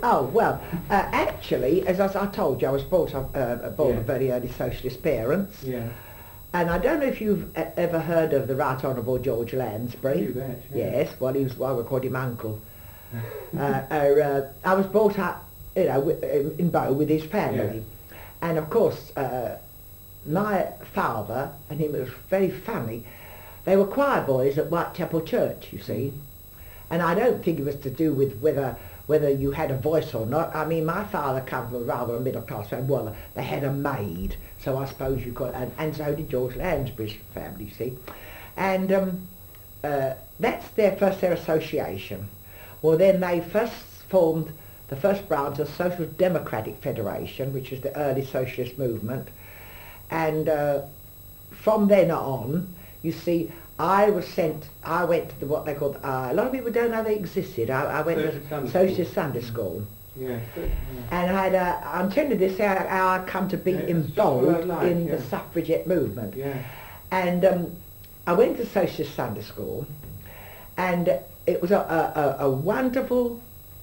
Oh, well, actually, as I told you, I was born of very early socialist parents. Yeah. And I don't know if you've ever heard of the Right Honourable George Lansbury. You bet, yeah. Yes, well, I would call him Uncle. I was brought up, in Bow with his family. And of course, my father and him, it was very funny, they were choir boys at Whitechapel Church, you see. And I don't think it was to do with whether you had a voice or not. I mean, my father comes from rather a middle class family. Well, they had a maid, so I suppose you could, and so did George Lansbury's family, you see. And that's their association. Well, then they first formed the first branch of Social Democratic Federation, which is the early socialist movement. And from then on, you see, I went to what they called, a lot of people don't know they existed. I went to Socialist Sunday School. Yeah. And I'm telling you this, how I come to be involved in the suffragette movement. Yeah. And I went to Socialist Sunday School, and it was a wonderful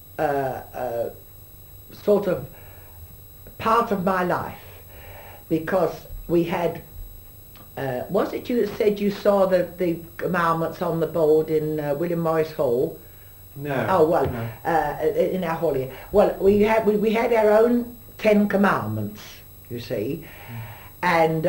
sort of part of my life, because we had, was it you that said you saw the commandments on the board in William Morris Hall? No. Oh, well, no. In our hall here. Well, we had our own 10 commandments, you see, and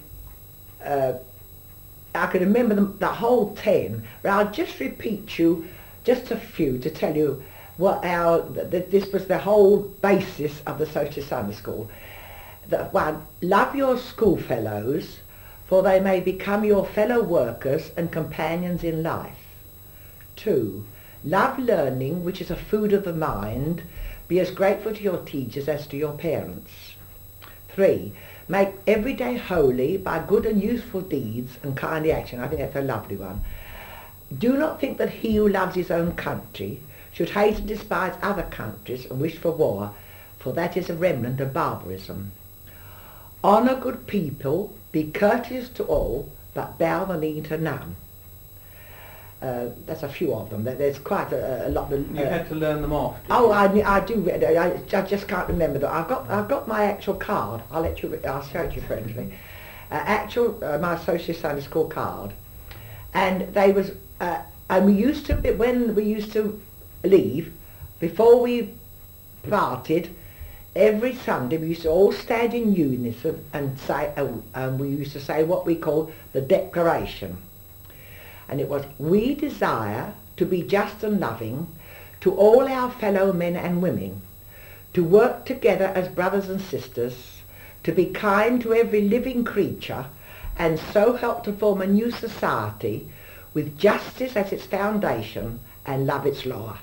I can remember the whole 10, but I'll just repeat you just a few to tell you what this was the whole basis of the Socialist Sunday School. One, love your schoolfellows, for they may become your fellow workers and companions in life. 2, love learning, which is a food of the mind. Be as grateful to your teachers as to your parents. 3, make every day holy by good and useful deeds and kindly action. I think that's a lovely one. Do not think that he who loves his own country should hate and despise other countries and wish for war, for that is a remnant of barbarism. Honour good people, be courteous to all, but bow the knee to none. That's a few of them. There's quite a lot. You had to learn them off. Oh, I do. I just can't remember that. I've got my actual card. I'll show it you friendly. My Socialist Sunday School card, and they was and we used to, when we used to leave, before we parted, every Sunday we used to all stand in unison and say, we used to say what we call the Declaration. And it was, we desire to be just and loving to all our fellow men and women, to work together as brothers and sisters, to be kind to every living creature, and so help to form a new society with justice as its foundation and love its law.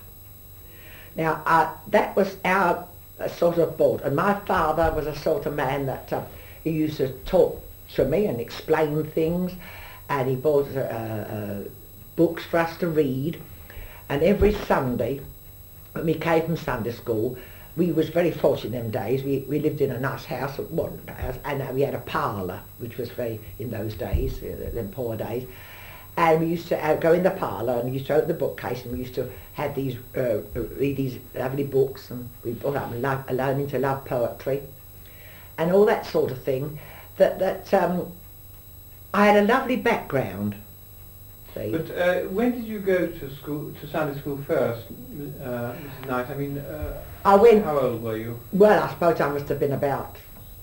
Now, that was our sort of thought, and my father was a sort of man that he used to talk to me and explain things, and he bought books for us to read, and every Sunday when we came from Sunday school, we was very fortunate in them days. We lived in a nice house, and we had a parlour, which was very, in those days, them poor days, and we used to go in the parlour and we used to open the bookcase, and we used to have these, read these lovely books, and we brought up learning to love poetry and all that sort of thing, that I had a lovely background. See? But when did you go to Sunday school first, Mrs. Knight? I mean, I went, how old were you? well, I suppose I must have been about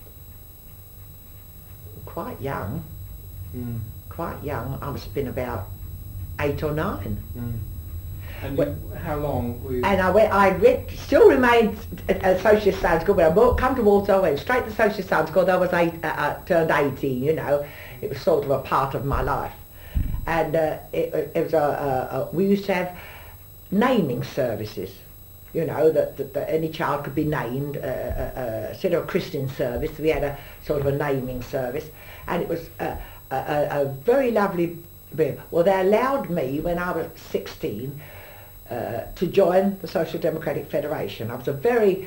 quite young. Quite young. I must have been about 8 or 9. And how long were you? And still remained at Socialist Sunday School. When I come to Walter, I went straight to Socialist Sunday School. I was turned 18, you know. It was sort of a part of my life. And it was we used to have naming services, you know, that any child could be named. Instead of a christening service, we had a sort of a naming service. And it was a very lovely bit. Well, they allowed me, when I was 16, to join the Social Democratic Federation. I was a very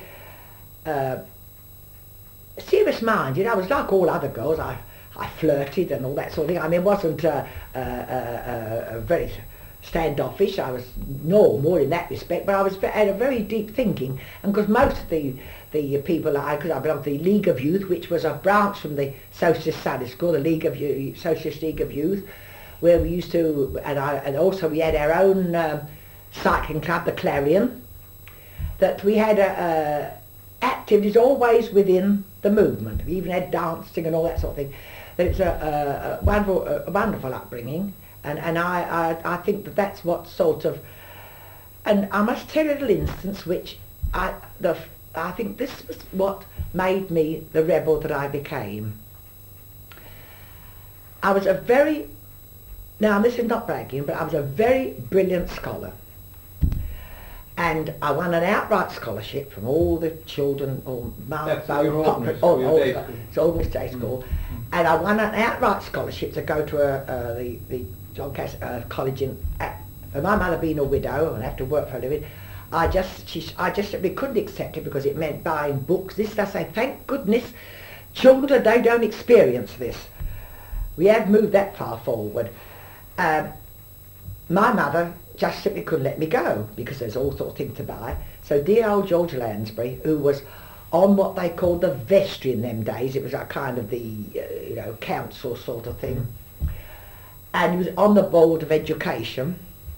serious mind, you know. I was like all other girls. I flirted and all that sort of thing. I mean, it wasn't very standoffish. I was normal in that respect, but I had a very deep thinking, and because most of the people, because I belonged to the League of Youth, which was a branch from the Socialist Sunday School, the League of Socialist League of Youth, where we used to, and also we had our own cycling club, the Clarion, that we had activities always within the movement. We even had dancing and all that sort of thing. That it's a wonderful upbringing, and I think that's what sort of, and I must tell you a little instance which I think this was what made me the rebel that I became. I was a very, now this is not bragging, but I was a very brilliant scholar. And I won an outright scholarship from all the children, all Old Day School, and I won an outright scholarship to go to the John Cass college in. My mother being a widow and have to work for a living, I we couldn't accept it because it meant buying books. This, I say, thank goodness, children today don't experience this. We have moved that far forward. My mother just simply couldn't let me go because there's all sorts of things to buy. So dear old George Lansbury, who was on what they called the vestry in them days, it was a kind of the council sort of thing, and he was on the board of education,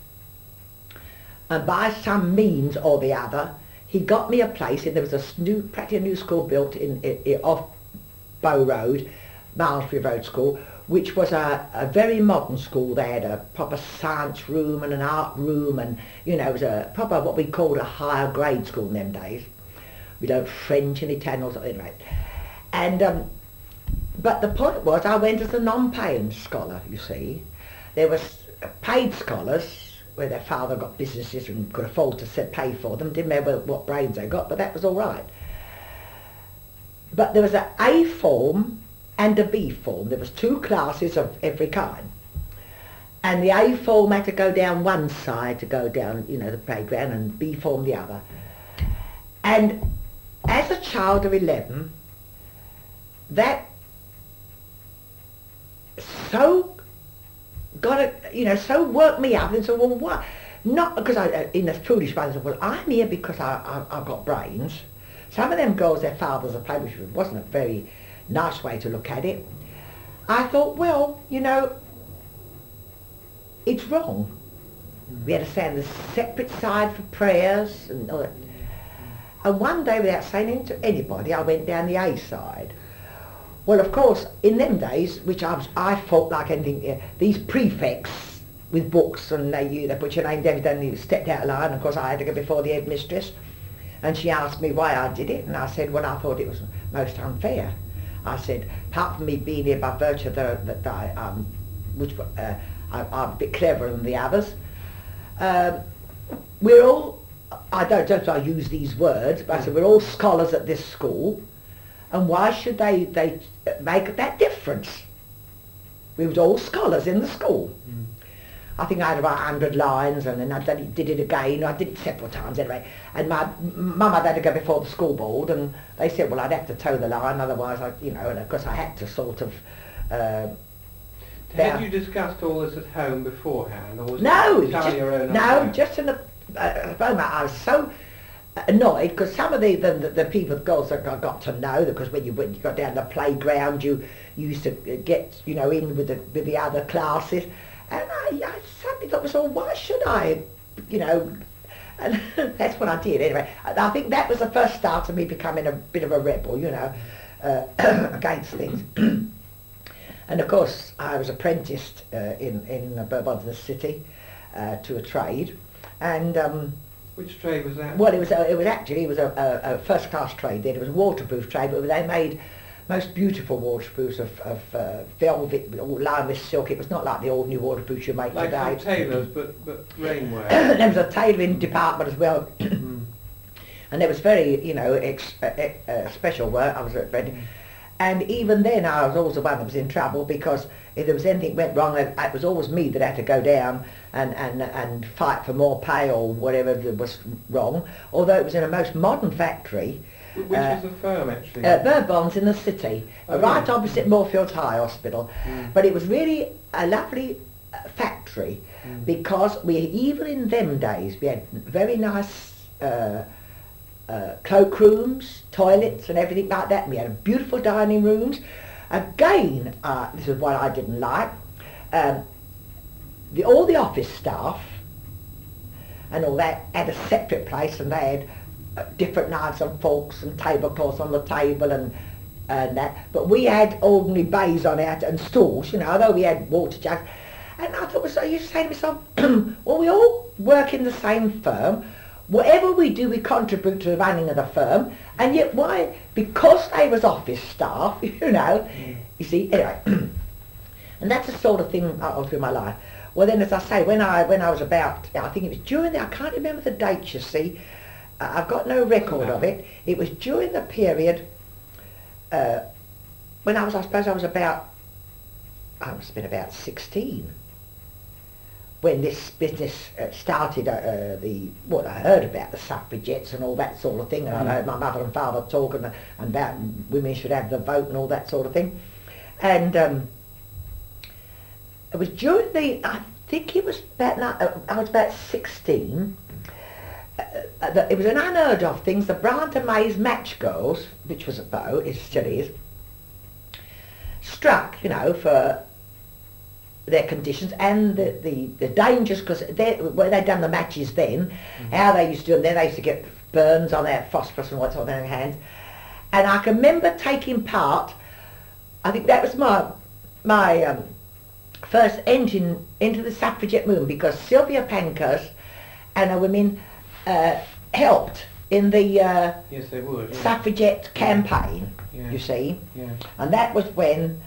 and by some means or the other he got me a place, and there was practically a new school built in off Bow Road, Malmesbury Road School, which was a very modern school. They had a proper science room and an art room, and it was a proper what we called a higher grade school in them days. We learned French and Italian, or something, anyway. And but the point was, I went as a non-paying scholar. You see, there was paid scholars where their father got businesses and could afford to pay for them. Didn't matter what brains they got, but that was all right. But there was an A form and a B form. There was 2 classes of every kind, and the A form had to go down one side to go down, the playground, and B form the other. And as a child of 11, that so so worked me up, and said, well, what? Not because in a foolish way, I said, well, I'm here because I've got brains. Some of them girls, their fathers are paid, which wasn't a very nice way to look at it. I thought, well, it's wrong. We had to stand on the separate side for prayers and all that. And one day, without saying anything to anybody, I went down the A side. Well, of course, in them days, which I felt like anything, these prefects with books, and they put your name down, then you stepped out of line. Of course, I had to go before the headmistress, and she asked me why I did it, and I said, well, I thought it was most unfair. I said, apart from me being here by virtue of that I'm a bit cleverer than the others, we're all, I don't use these words, but I said, we're all scholars at this school, and why should they make that difference? We were all scholars in the school. I think I had about 100 lines, and then I did it again. I did it several times anyway. And my mum had to go before the school board, and they said, well, I'd have to toe the line, otherwise, and of course I had to sort of... Had you discussed all this at home beforehand, or was no, it entirely your own idea? No, just in the moment. I was so annoyed because some of the people, the girls that I got to know, because when you got down the playground, you used to get in with the other classes. And I suddenly thought, well, why should I, and that's what I did anyway. I think that was the first start of me becoming a bit of a rebel, against things. And of course, I was apprenticed in Bourbon City to a trade, and which trade was that? Well, it was a first class trade. There was a waterproof trade, but they made most beautiful waterproofs of velvet, all lined with silk. It was not like the ordinary waterproofs you make like today. Like tailors, but rainwear. There was a tailoring department as well. And there was very, special work. I was ready. And even then I was always the one that was in trouble, because if there was anything went wrong, it was always me that had to go down and fight for more pay or whatever was wrong. Although it was in a most modern factory. Which was the firm, actually? Bourbon's in the city, right opposite Moorfields High Hospital. But it was really a lovely factory, because even in them days we had very nice cloakrooms, toilets and everything like that. We had beautiful dining rooms. Again, this is what I didn't like. All the office staff and all that had a separate place, and they had different knives and forks and tablecloths on the table and that. But we had ordinary bays on it and stools, you know, although we had water jugs. And I thought, I used to say to myself, well, we all work in the same firm. Whatever we do, we contribute to the running of the firm. And yet why? Because they was office staff, you know, you see, anyway. And that's the sort of thing all through my life. Well, then, as I say, when I was about, I think it was during the, I can't remember the date, you see. I've got no record of it. It was during the period when I suppose I was about, I must have been about 16, when this business started, what I heard about the suffragettes and all that sort of thing, and I heard my mother and father talking about women should have the vote and all that sort of thing. And it was during the, I think it was about, I was about 16, it was an unheard of thing. The Branta Mays Match Girls, which was a bow, it still is, struck, you know, for their conditions and the dangers, because when they'd done the matches then, how they used to do them then, they used to get burns on their phosphorus and what's on their hands. And I can remember taking part, I think that was my first entry into the suffragette movement, because Sylvia Pankhurst and her women helped in the yes, they would, yeah. suffragette campaign, yeah. you see. Yeah. And that was when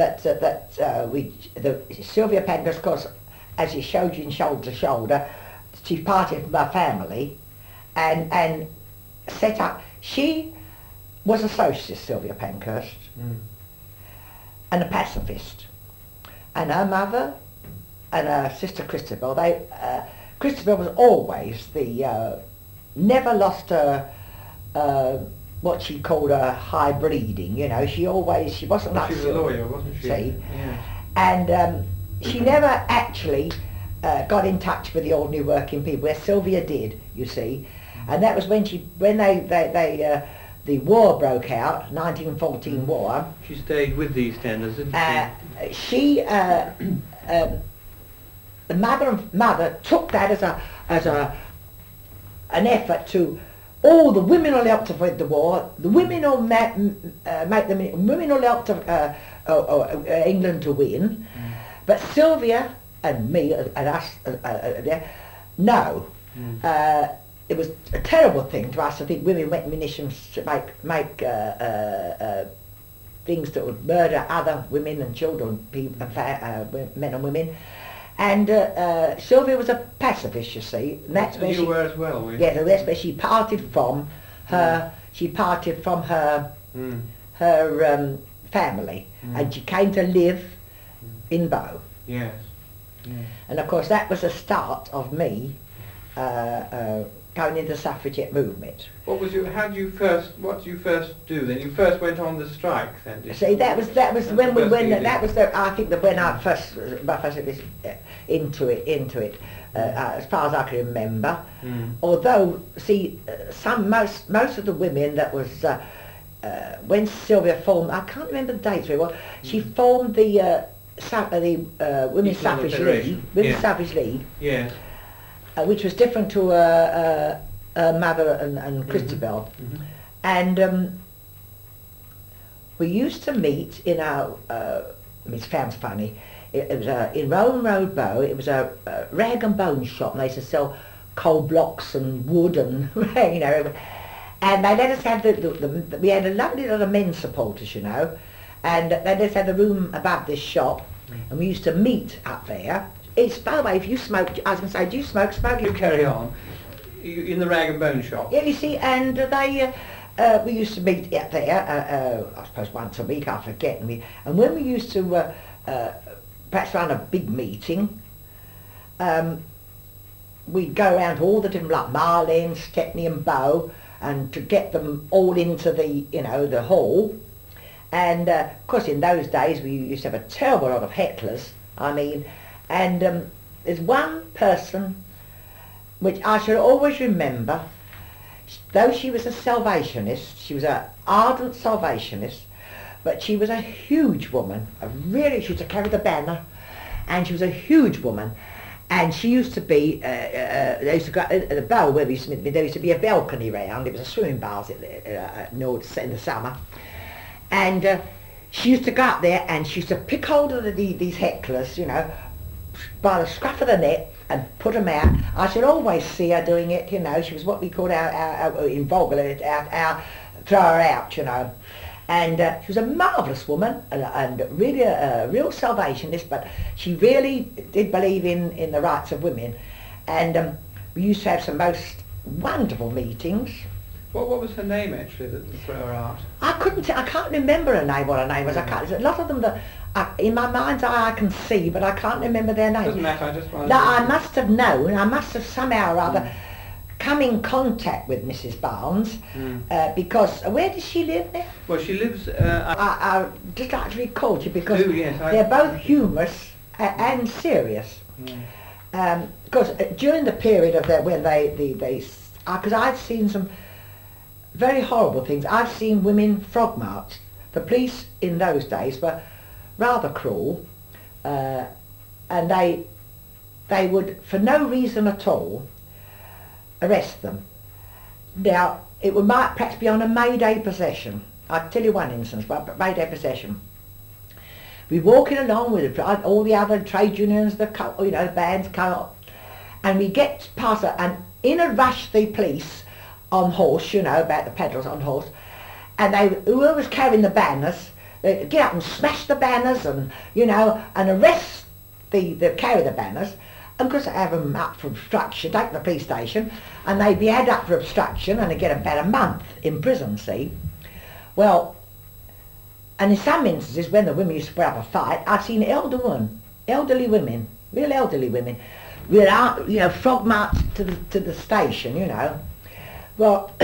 Sylvia Pankhurst, of course, as she showed you in Shoulder to Shoulder, she parted from her family and set up. She was a socialist, Sylvia Pankhurst, and a pacifist. And her mother and her sister Christabel, Christabel was always never lost her, what she called her high breeding, you know. She wasn't like she was a lawyer, wasn't she? See? Yeah. And she never actually got in touch with the ordinary working people, where Sylvia did, you see. And that was when the war broke out, 1914 war. She stayed with the EastEnders, didn't she? The mother took that as an effort to, all the women will help to fight the war, the women will make them, women will help to England to win. But Sylvia and me and us, no. It was a terrible thing to us. I think women went munitions to make things that would murder other women and children, men and women. And Sylvia was a pacifist, you see. And that's where you were as well, were you? Yeah, so that's where she parted from her. She parted from her family, and she came to live in Bow. Yes. Yes. And of course, that was the start of me going into the suffragette movement. What did you first do then? You first went on the strike then, did See, you? that was when I think that when I first into it, as far as I can remember. Although, see, most of the women that was when Sylvia formed, I can't remember the dates very well. She formed the Women's Suffrage League, Suffrage League. Yes. Which was different to her mother and Christabel. And we used to meet in our, it sounds funny, it was in Rowan Road, Bow. It was a rag and bone shop, and they used to sell coal blocks and wood and, you know, and they let us have we had a lovely lot of men supporters, you know, and they let us have the room above this shop, and we used to meet up there. It's, by the way, if you smoke, I was going to say, do you smoke? You carry on. In the rag and bone shop? Yeah, you see, and we used to meet up there, I suppose once a week, I forget. And when we used to perhaps run a big meeting, we'd go around to all the different, like Marlene, Stepney and Bow, and to get them all into the, you know, the hall. And of course, in those days, we used to have a terrible lot of hecklers. I mean, And there's one person which I shall always remember, though she was a Salvationist, she was an ardent Salvationist, but she was a huge woman, she used to carry the banner, and she was a huge woman. And she used to be, they used to go at the bow where we used to meet, there used to be a balcony round, it was a swimming bath in the summer. And she used to go up there and she used to pick hold of these hecklers, you know, by the scruff of the neck and put them out. I should always see her doing it, you know, she was what we called in Vulgar, our throw her out, you know. And she was a marvellous woman and really a real Salvationist, but she really did believe in the rights of women. And we used to have some most wonderful meetings. What was her name actually that threw her out? I can't remember her name, what her name was. I can't. A lot of them that in my mind's eye I can see, but I can't remember their names. Doesn't matter, I just wanted Now, I must have known, I must have somehow or other come in contact with Mrs. Barnes, because where does she live now? Well, she lives... I just actually called you because yes, they're both humorous and serious. Because during the period of when because I've seen some very horrible things. I've seen women frog marched. The police in those days were rather cruel, and they would, for no reason at all, arrest them. Now, it might perhaps be on a May Day procession. I'll tell you one instance, but May Day procession. We're walking along with all the other trade unions, the bands come up, and we get past it, and in a rush the police on horse, you know, about the pedals on horse, and whoever was carrying the banners, they get up and smash the banners and, you know, and arrest the carry the banners. And because they have them up for obstruction, take them to the police station, and they'd be had up for obstruction and they get about a month in prison, see. Well, and in some instances when the women used to put up a fight, I've seen elderly women, real elderly women, with, you know, frog marched to the station, you know. Well,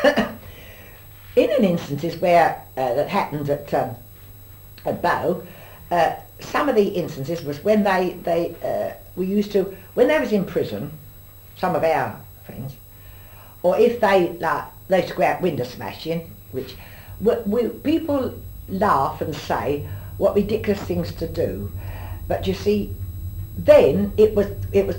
in an instances where that happened at Bow, some of the instances was when we used to, when they was in prison, some of our friends, or if they used to go out window smashing, which people laugh and say what ridiculous things to do, but you see, then it was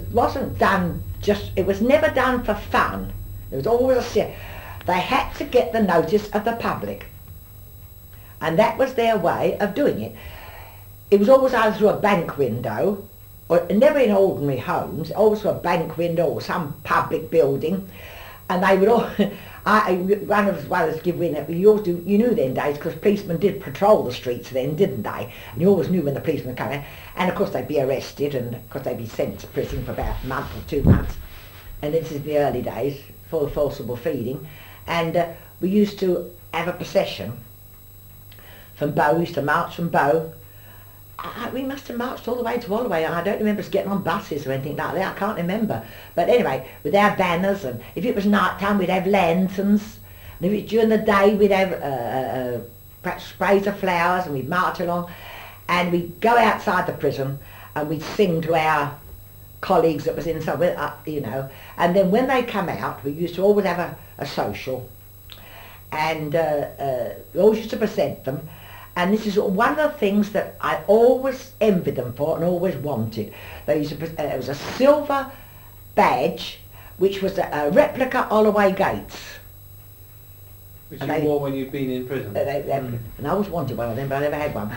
never done for fun. It was always they had to get the notice of the public, and that was their way of doing it. It was always either through a bank window, or never in ordinary homes, always through a bank window or some public building, and they would all, one of us give in, you knew then days, because policemen did patrol the streets then, didn't they? And you always knew when the policemen came in, and of course they'd be arrested, and of course they'd be sent to prison for about a month or 2 months, and this is the early days, for forcible feeding, and we used to have a procession from Bow. We used to march from Bow. We must have marched all the way to Holloway. I don't remember us getting on buses or anything like that. I can't remember. But anyway, with our banners, and if it was night time, we'd have lanterns. And if it was during the day, we'd have perhaps sprays of flowers, and we'd march along. And we'd go outside the prison, and we'd sing to our colleagues that was in somewhere, you know. And then when they come out, we used to always have a social. And we always used to present them. And this is one of the things that I always envied them for and always wanted. They used to, it was a silver badge, which was a replica Holloway Gates. Which you wore when you'd been in prison? And I always wanted one of them, but I never had one.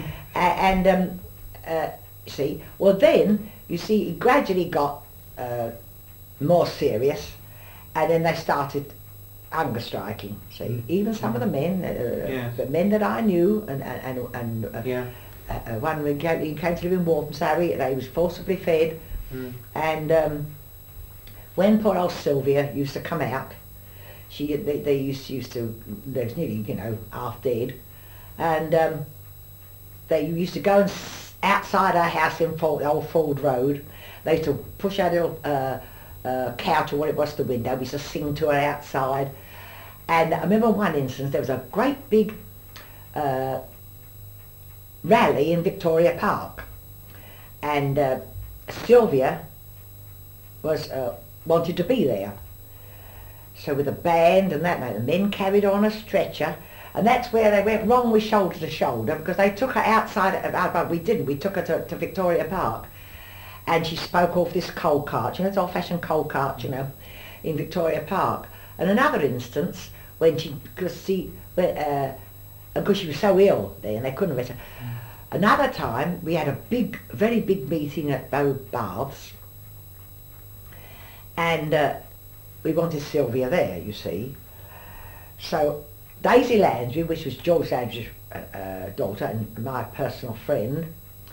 See, well then, you see, it gradually got more serious, and then they started hunger striking. See, even some of the men, the men that I knew, one he came to live in Walthamstow, they was forcibly fed, and when poor old Sylvia used to come out, they used to, they was nearly, you know, half dead, and they used to go and outside our house in old Ford Road. They used to push our little couch or what it was to the window. We used to sing to her outside. And I remember one instance, there was a great big rally in Victoria Park. And Sylvia was wanted to be there. So with a band and that, the men carried on a stretcher, and that's where they went wrong with shoulder to shoulder, because they took her outside, but we didn't, we took her to Victoria Park, and she spoke off this coal cart, it's old-fashioned coal cart, in Victoria Park. And another instance, when because she was so ill then, they couldn't arrest her. Another time, we had a very big meeting at Bow Baths, and we wanted Sylvia there, you see. So Daisy Lansbury, which was George Lansbury's daughter and my personal friend,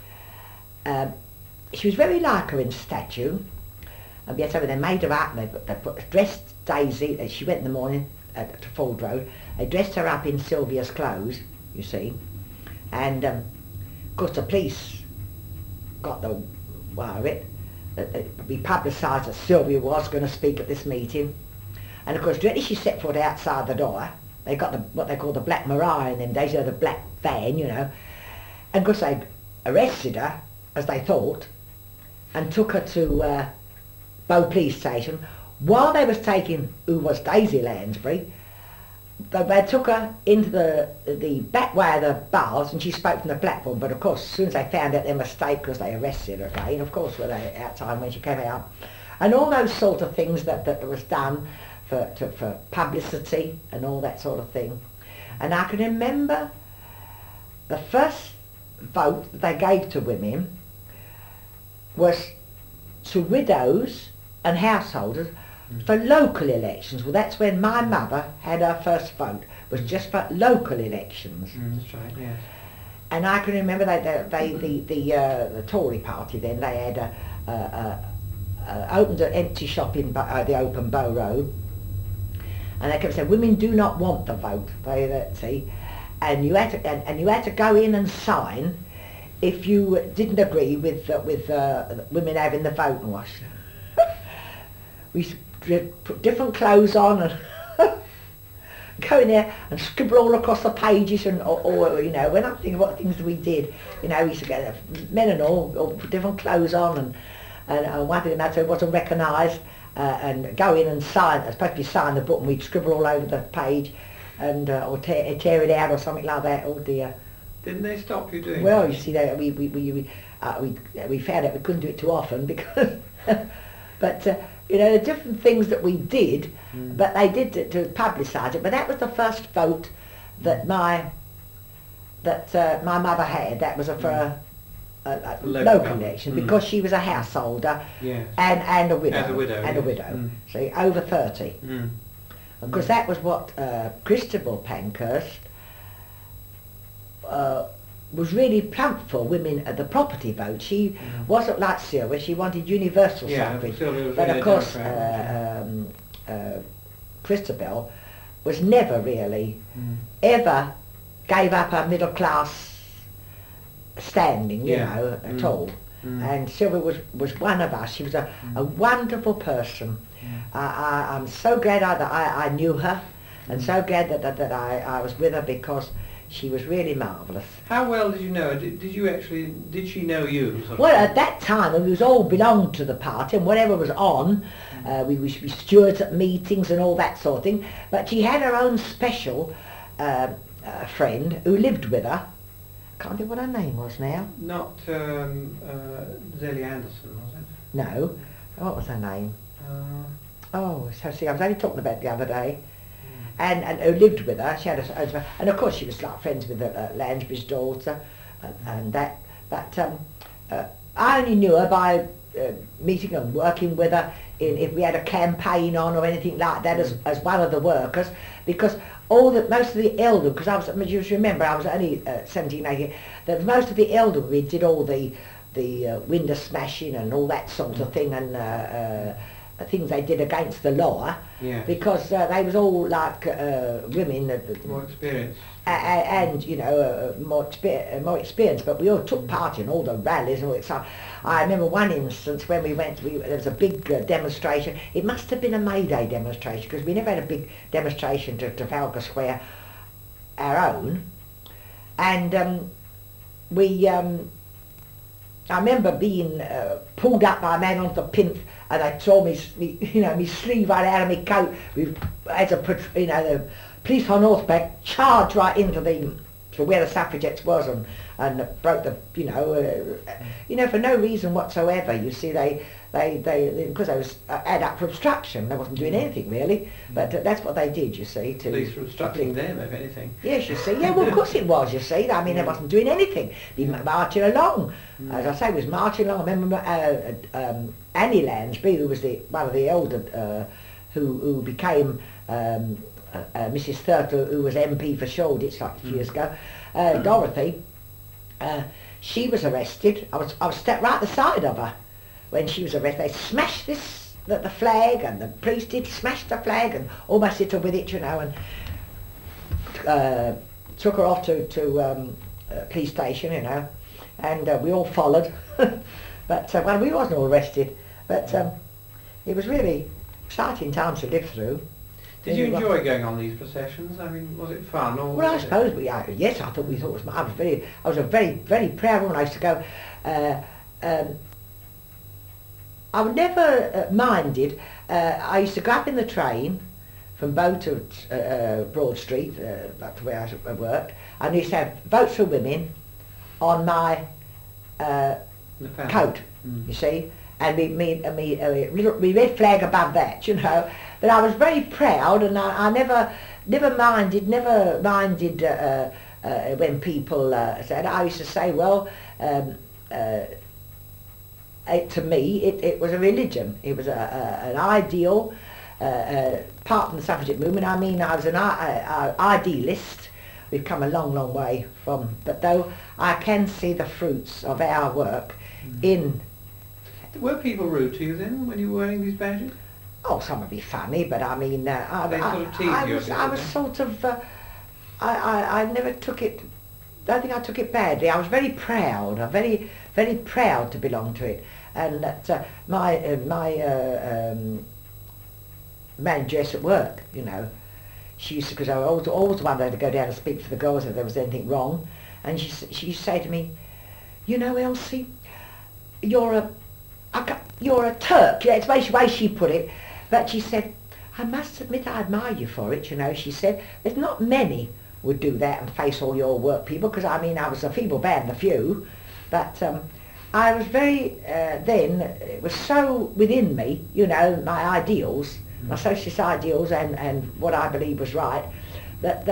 she was very like her in stature. And yes, they made her up, they dressed Daisy, she went in the morning to Ford Road, they dressed her up in Sylvia's clothes, you see, and of course the police got the wire of it. We publicised that Sylvia was going to speak at this meeting, and of course directly she set foot outside the door, they got what they call the Black Maria in them days, the black van, and of course they arrested her, as they thought, and took her to Bow Police Station. While they was taking who was Daisy Lansbury, they took her into the back way of the bars, and she spoke from the platform. But of course, as soon as they found out their mistake, because they arrested her again, of course, were they outside when she came out, and all those sort of things that was done for publicity and all that sort of thing. And I can remember the first vote that they gave to women was to widows and householders for local elections. Well, that's when my mother had her first vote, was just for local elections. That's right, yes. And I can remember the Tory party then, they had opened an empty shop in the open Bow Road, and they kept saying women do not want the vote. See, and you had to go in and sign if you didn't agree with women having the voting wash. We put different clothes on and go in there and scribble all across the pages, and or when I'm thinking what things we did, we used to get men and all put different clothes on, and one thing another, so it wasn't recognised, and go in and sign, especially sign the book, and we'd scribble all over the page, and or tear it out or something like that. Oh dear. Didn't they stop you doing Well, that? you see, we found out we couldn't do it too often because, but the different things that we did, but they did to publicise it. But that was the first vote that my mother had. That was for a local election, because she was a householder, yes, and a widow, as a widow, and yes. a widow. See, over 30. Because that was what Christabel Pankhurst was really plump for women at the property vote. She wasn't like Sylvia, she wanted universal suffrage. But of course Christabel was never really ever gave up her middle class standing, at all. And Sylvia was one of us. She was a wonderful person. I'm so glad that I knew her, and so glad that I was with her, because she was really marvellous. How well did you know her? Did she know you? Well, at that time, we was all belonged to the party, and whatever was on, we used to be stewards at meetings and all that sort of thing. But she had her own special friend who lived with her. Can't think what her name was now. Not Zelia Anderson, was it? No. What was her name? Oh, so see, I was only talking about it the other day. And who lived with her. She had and of course she was like friends with Lansbury's daughter, and that. But I only knew her by meeting and working with her if we had a campaign on or anything like that, as one of the workers, because most of the elder, because I was, you remember, I was only 17, 18, that most of the elder we did all the window smashing and all that sort of thing, and things they did against the law, because they was all like women more experienced, and more experienced, but we all took part in all the rallies and all that stuff. I remember one instance when we went, there was a big demonstration. It must have been a May Day demonstration, because we never had a big demonstration to Trafalgar Square our own, and we I remember being pulled up by a man onto the plinth, and they tore me sleeve right out of my coat. As the police on horseback charged right into to where the suffragettes was, and broke the for no reason whatsoever. You see, they because they was ad up for obstruction. They wasn't doing anything really, but that's what they did. You see, to police were obstructing them, if anything. Yes, you see. Yeah, well, of course it was. You see, I mean, they wasn't doing anything. They were marching along. As I say, was marching along. I remember Annie Lansbury, who was one of the elder, who became Mrs. Thurtle, who was MP for Shoreditch like a few years ago. Dorothy, she was arrested. I was stepped right at the side of her when she was arrested. They smashed the flag, and the police did smash the flag and almost hit her with it, and took her off to police station, and we all followed. But well, we wasn't all arrested, but it was really exciting times to live through. Did you enjoy going on these processions? I mean, was it fun? Or well, I suppose yes, I thought it was. I was a very proud woman. I used to go. I would never minded. I used to go up in the train from Bow to Broad Street, back to where I worked. I used to have Votes for Women on my coat, you see, and me red flag above that, But I was very proud, and I never minded when people said. I used to say, well, to me it was a religion. It was an ideal. Apart from the suffragette movement, I mean, I was an idealist. We've come a long way from, but though I can see the fruits of our work in. Were people rude to you then when you were wearing these badges? Oh, some would be funny, but I mean, I was sort of, I never took it. I don't think I took it badly. I was very proud. I'm very proud to belong to it, and that my manageress at work, she used to, because I always wanted to go down and speak to the girls if there was anything wrong, and she used to say to me, Elsie, you're a Turk. It's the way she put it, but she said, I must admit I admire you for it. She said, there's not many would do that and face all your work people, because I mean I was a feeble band, a few, but I was very then it was so within me, my ideals, my socialist ideals, and what I believe was right, that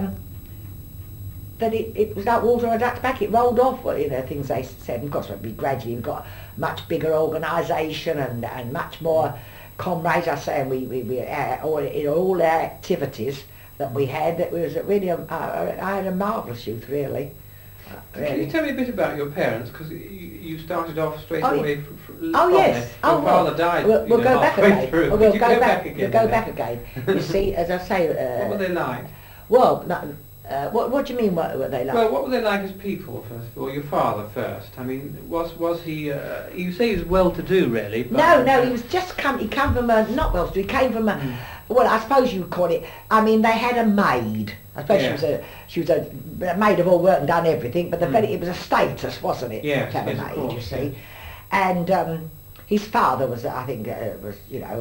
it was like water on a duck's back. It rolled off, things they said. And of course, we gradually got much bigger organisation and much more comrades. I say, and we all our activities that we had. That was really I had a marvellous youth, really. Can you tell me a bit about your parents? Because you started off straight away from yes. Your father died. We'll go back again. We'll go back again. We'll go back again. You see, as I say. What were they like? Well, what do you mean? What were they like? Well, what were they like as people? First of all, your father first. I mean, was he? You say he was well-to-do, really. But no, he was just He came from not well-to-do. He came from a. Well, I suppose you would call it. I mean, they had a maid. I suppose she was a maid of all work and done everything. But it was a status, wasn't it? Yes, to have a maid, of course, you see. And his father was, I think, was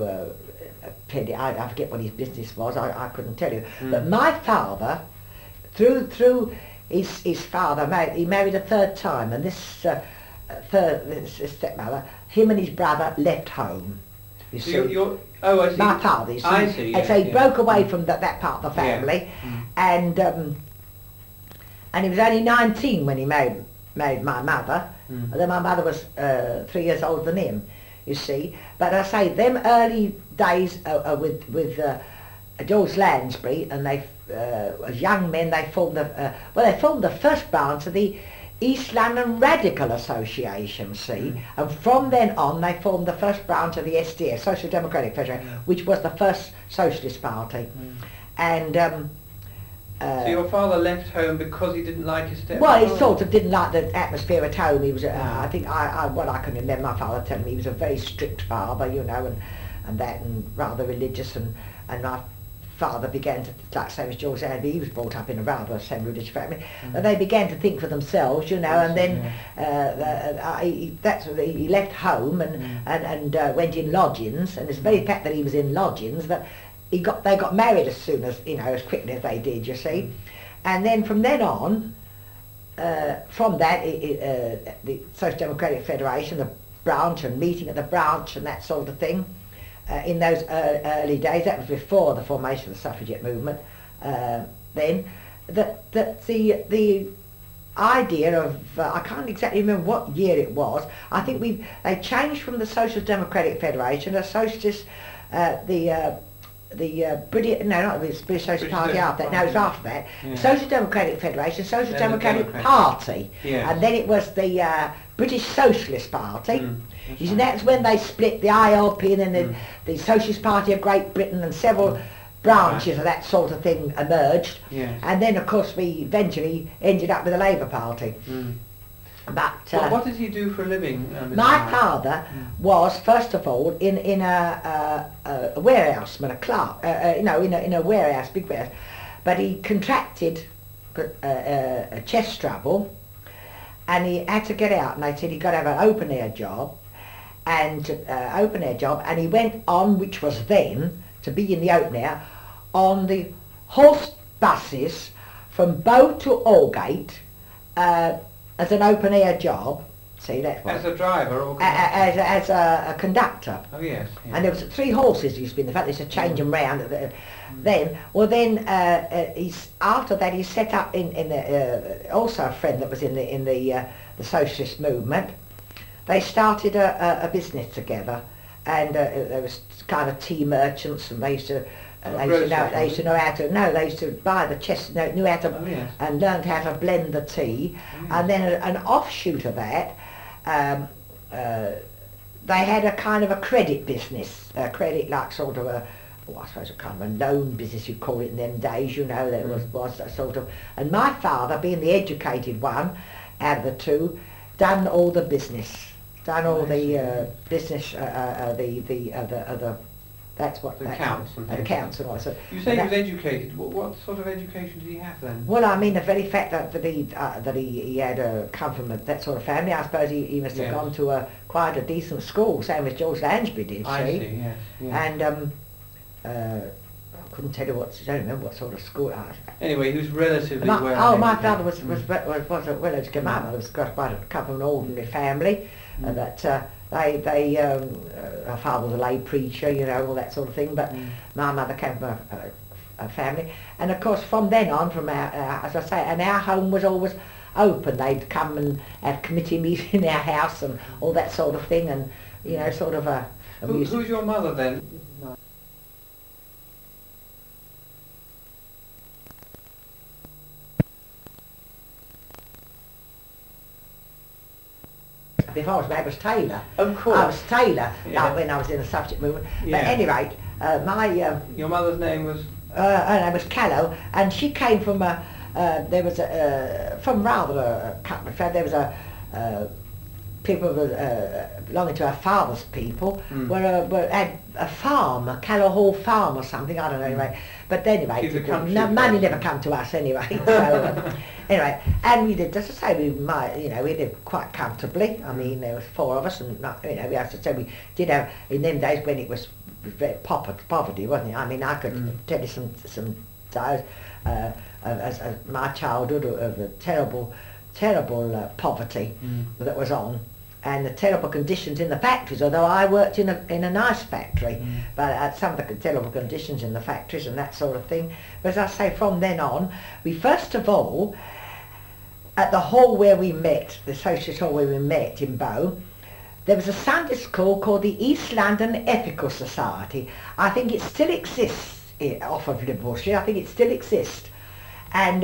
I forget what his business was. I couldn't tell you. But my father, through his father, he married a third time, and this stepmother, him and his brother left home. You see. I see. My father, you see. I see. And so he broke away from that part of the family, and he was only 19 when he married my mother. And then my mother was 3 years older than him, you see. But I say, them early days with George Lansbury, and they, as young men, they formed the first branch of the East London Radical Association, see, and from then on they formed the first branch of the SDS, Social Democratic Federation, which was the first socialist party. And so your father left home because he didn't like his stepmother? Well, he sort of didn't like the atmosphere at home. He was, I think, what I can remember my father telling me, he was a very strict father, and rather religious, and my father began to, like same as George Hanby, he was brought up in a rather same religious family, and they began to think for themselves, you know, and then he left home and went in lodgings, and it's very fact that he was in lodgings that they got married as soon as, you know, as quickly as they did, you see. And then from then on, from that, the Social Democratic Federation, the branch and meeting at the branch and that sort of thing, in those early days, that was before the formation of the suffragette movement, then, that the idea of, I can't exactly remember what year it was, I think they changed from the Social Democratic Federation, the Socialist, the British, no, not the British Socialist Party after that, no, it was after that, Yeah. Social Democratic Federation, Social Then the Democratic Democratic. Party, Yes. and then it was the British Socialist Party. That's You see, right. that's when they split the ILP and then the Socialist Party of Great Britain, and several branches of that sort of thing emerged. Yes. And then, of course, we eventually ended up with the Labour Party. But What did he do for a living? my father was, first of all, in a warehouseman, a clerk, in a warehouse, big warehouse. But he contracted a chest trouble, and he had to get out, and they said he got to have an open air job, and he went on, which was then to be in the open air, on the horse buses from Bow to Aldgate, as an open air job. See, that's what. As a driver or As a conductor. Oh yes. Yes. And there was 3 horses used to be in the fact they used to change them round. Then after that he set up also a friend that was in the socialist movement. They started a business together, and there was kind of tea merchants, and they used to buy the chest, knew how to, Oh, yes. and learned how to blend the tea. And then an offshoot of that, they had a kind of a credit business, a credit like sort of I suppose a kind of a loan business you'd call it in them days, you know, that was a sort of, and my father, being the educated one out of the two, done all the business, done all the business, that's what The accounts and things. accounts and all. So You say he that- was educated. What sort of education did he have then? Well, I mean, the very fact that he had come from that sort of family, I suppose he must have Yes. gone to quite a decent school, same as George Lansbury did. I see. Yes. Yes. And I couldn't tell you I don't remember what sort of school. Anyway, he was relatively well. My educated. father was a well educated. My mother was quite come from an ordinary family, and that her father was a lay preacher, you know, all that sort of thing. But my mother came from a family, and of course from then on, from our as I say, and our home was always open. They'd come and have committee meetings in our house and all that sort of thing, and you know, sort of a. Who's your mother then? Before I was married, was Taylor. Of course. I was Taylor, Yeah. like when I was in the suffrage movement. But Yeah. at any rate, Your mother's name was. her name was Callow, and she came from from rather a country. There was people belonging to her father's people had a farm, a Callow Hall farm or something. I don't know anyway. But anyway, She's a country money person. never come to us anyway. So anyway, and we did. Just to say, we lived quite comfortably. I mean, there was 4 of us, and we have to say we did have in them days when it was very poverty, wasn't it? I mean, I could tell you some tales as my childhood of the terrible poverty that was on, and the terrible conditions in the factories. Although I worked in a nice factory, but some of the terrible conditions in the factories and that sort of thing. But as I say, from then on, we first of all, at the hall where we met, the socialist hall where we met in Bow, there was a Sunday school called the East London Ethical Society. I think it still exists off of Liverpool Street. I think it still exists. And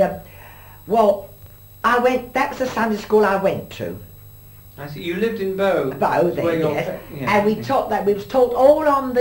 that was the Sunday school I went to. I see. You lived in Bow. Bow Where then, your yes. yeah. And we was taught all on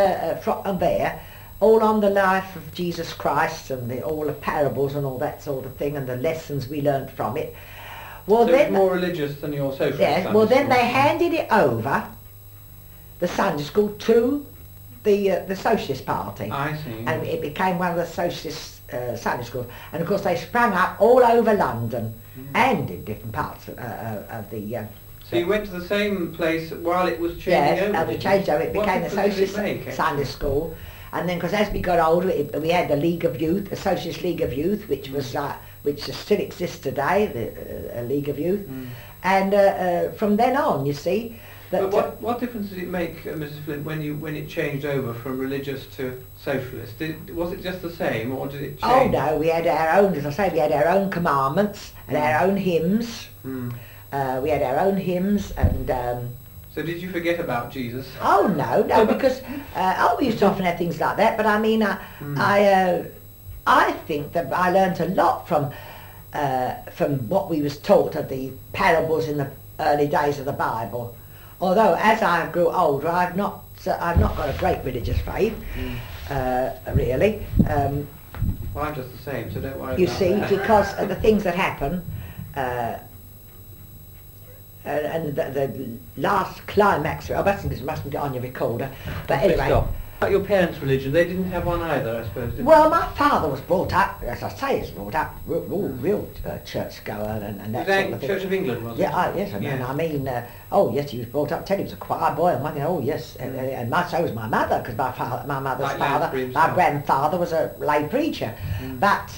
all on the life of Jesus Christ and all the parables and all that sort of thing, and the lessons we learnt from it. Well, So it's then, more religious than your social. yes. Sunday Well, then school. they handed it over, the Sunday school, to the Socialist Party. I see. And it became one of the Socialist Sunday schools. And of course they sprang up all over London and in different parts of the... So you went to the same place while it was changing yes, over? and we changed over. It What became the difference did it Socialist make, Sunday school. And then, because as we got older, we had the League of Youth, the Socialist League of Youth, which was which still exists today, the League of Youth. And from then on, you see, that... But what difference did it make, Mrs. Flint, when it changed over from religious to socialist? Was it just the same, or did it change? Oh no, we had our own, as I say, we had our own commandments and our own hymns. We had our own hymns and... So did you forget about Jesus? Oh no, because we used to often have things like that. But I mean, I think that I learnt a lot from what we was taught of the parables in the early days of the Bible. Although as I grew older, I've not got a great religious faith, really. Well, I'm just the same, so don't worry You about see, that. because of the things that happen. And the last climax, I mustn't get on your recorder, but anyway. Stop. About your parents' religion, they didn't have one either, I suppose, did Well, my father was brought up, as I say, he was brought up real churchgoer and that sort of thing. Church of England, was it? Yeah, yes, I mean, oh yes, he was brought up, he was a choir boy and one thing, oh yes, and so was my mother, because my mother's father, my grandfather was a lay preacher. But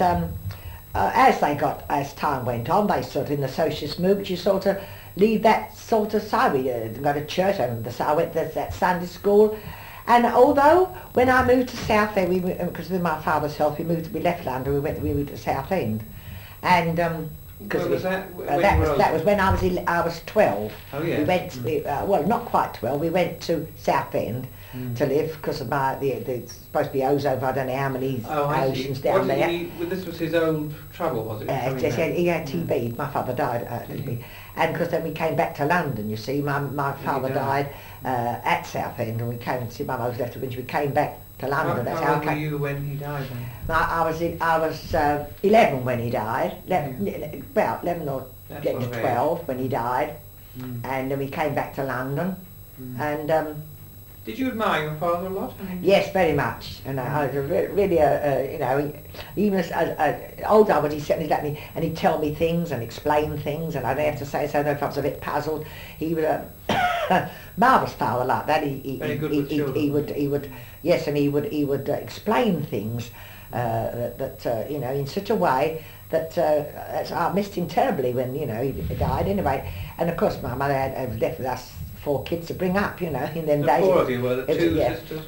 as time went on, they sort of, in the socialist movement, you sort of leave that sort of side. We go to church, and I went to that Sunday school. And although when I moved to Southend, because of my father's health, we left London. We moved to Southend, and because that was when I was 12. Oh yeah. We went, well, not quite 12. We went to Southend to live because of there's supposed to be ozone. I don't know how many oceans down there. This was his old trouble, was it? He had TB. My father died TB. And because then we came back to London, you see, my father died at Southend, and we came to see my mother was left when we came back to London. How old were you when he died then? I was 11 when he died. 11 or 12 when he died, and then we came back to London, and. Did you admire your father a lot? Yes, very much. And I was really, you know, even as older I was, he certainly let me, and he'd tell me things and explain things, and I'd have to say so if I was a bit puzzled. He was a marvellous father like that. He would, yes, and he would explain things that you know, in such a way that I missed him terribly when, you know, he died anyway. And of course my mother had left with us 4 kids to bring up, you know, in them days. 4 of you were the 2 sisters?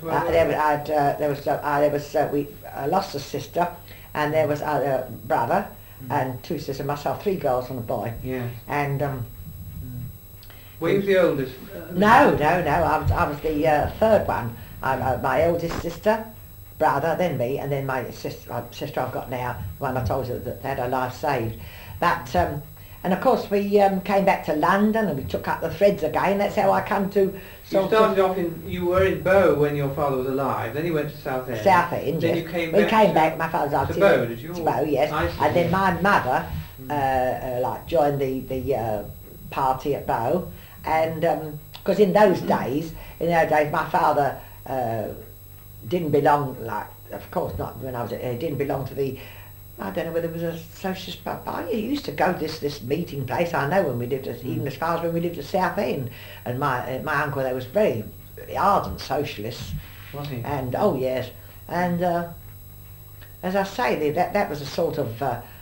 We lost a sister, and there was a brother and 2 sisters, myself, 3 girls and a boy. Yeah. And were you the oldest? No. I was the 3rd one. My eldest sister, brother, then me, and then my sister I've got now, the one I told you that had her life saved. But and of course we came back to London and we took up the threads again. That's how I come to You started off you were in Bow when your father was alive, then you went to Southend. Southend, then yes. You came we back came back, my father was to Bow, did you? To Bow, yes. And then my mother joined the party at Bow, and because in those days, my father didn't belong, like, of course not when I was, didn't belong to the, I don't know whether it was a socialist, but I used to go to this meeting place. I know when we lived, even as far as when we lived at Southend, and my uncle, they was very ardent socialists. Was he? And oh yes, and as I say, that was a sort of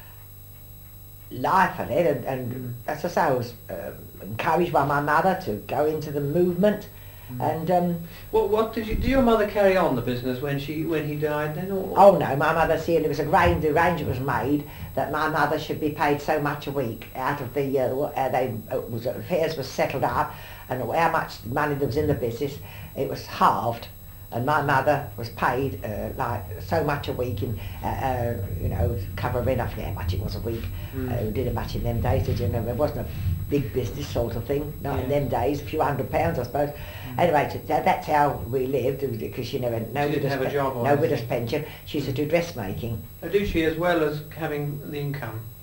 life I led, and as I say, I was encouraged by my mother to go into the movement. And what did your mother carry on the business when he died then? Or? Oh no, my mother said there was the arrangement was made that my mother should be paid so much a week out of the affairs was settled up, and how much money there was in the business, it was halved, and my mother was paid like so much a week in you know, cover rent. I forget how much it was a week. We didn't much in them days, did you? Know, it wasn't a big business sort of thing, not in them days, a few £100 I suppose. Anyway, that's how we lived, because she never, no widow's pension. She used to do dressmaking. Oh, did she, as well as having the income?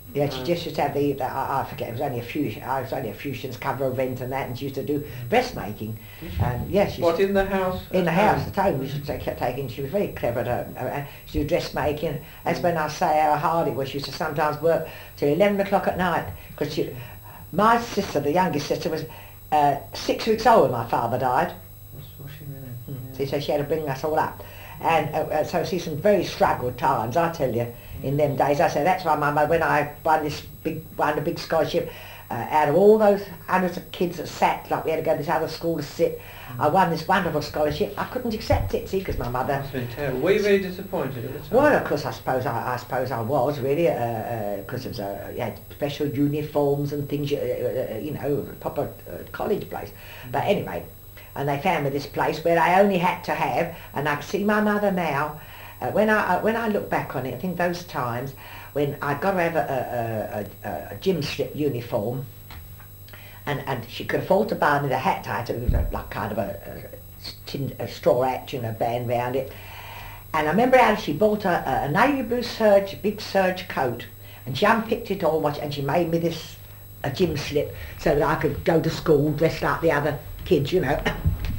Yeah, she just used to have I forget, it was only a few shillings cover of rent and that, and she used to do dressmaking. And yeah, she What, in the house? in the house at home, kept taking. She was very clever at her. She did dressmaking. That's when I say how hard it was. She used to sometimes work till 11 o'clock at night because my sister, the youngest sister, was 6 weeks old when my father died. Was she really? See, so she had to bring us all up. And so see some very struggled times, I tell you, in them days. I say that's why my mother, when I won a big scholarship, out of all those hundreds of kids that sat, like we had to go to this other school to sit, I won this wonderful scholarship. I couldn't accept it, see, because my mother... That's been terrible. Were you very disappointed at the time? Well, of course, I suppose I was, really, because it was you had special uniforms and things, you know, proper college place. But anyway, and they found me this place where I only had to have, and I can see my mother now, when I look back on it, I think those times when I got to have a gym slip uniform, and she could afford to buy me the hat. I had to, like kind of a straw hat, you know, band round it. And I remember how she bought a navy blue big serge coat, and she unpicked it all, and she made me a gym slip so that I could go to school dressed like the other kids, you know.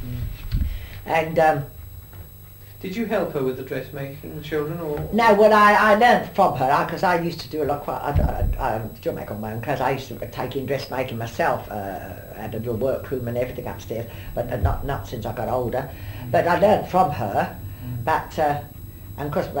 And did you help her with the dressmaking, the children, or...? No, well, I learned from her, because I used to do a lot, still make on my own, because I used to take in dressmaking myself. I had a little workroom and everything upstairs, but not since I got older. But I learned from her, but, and of course,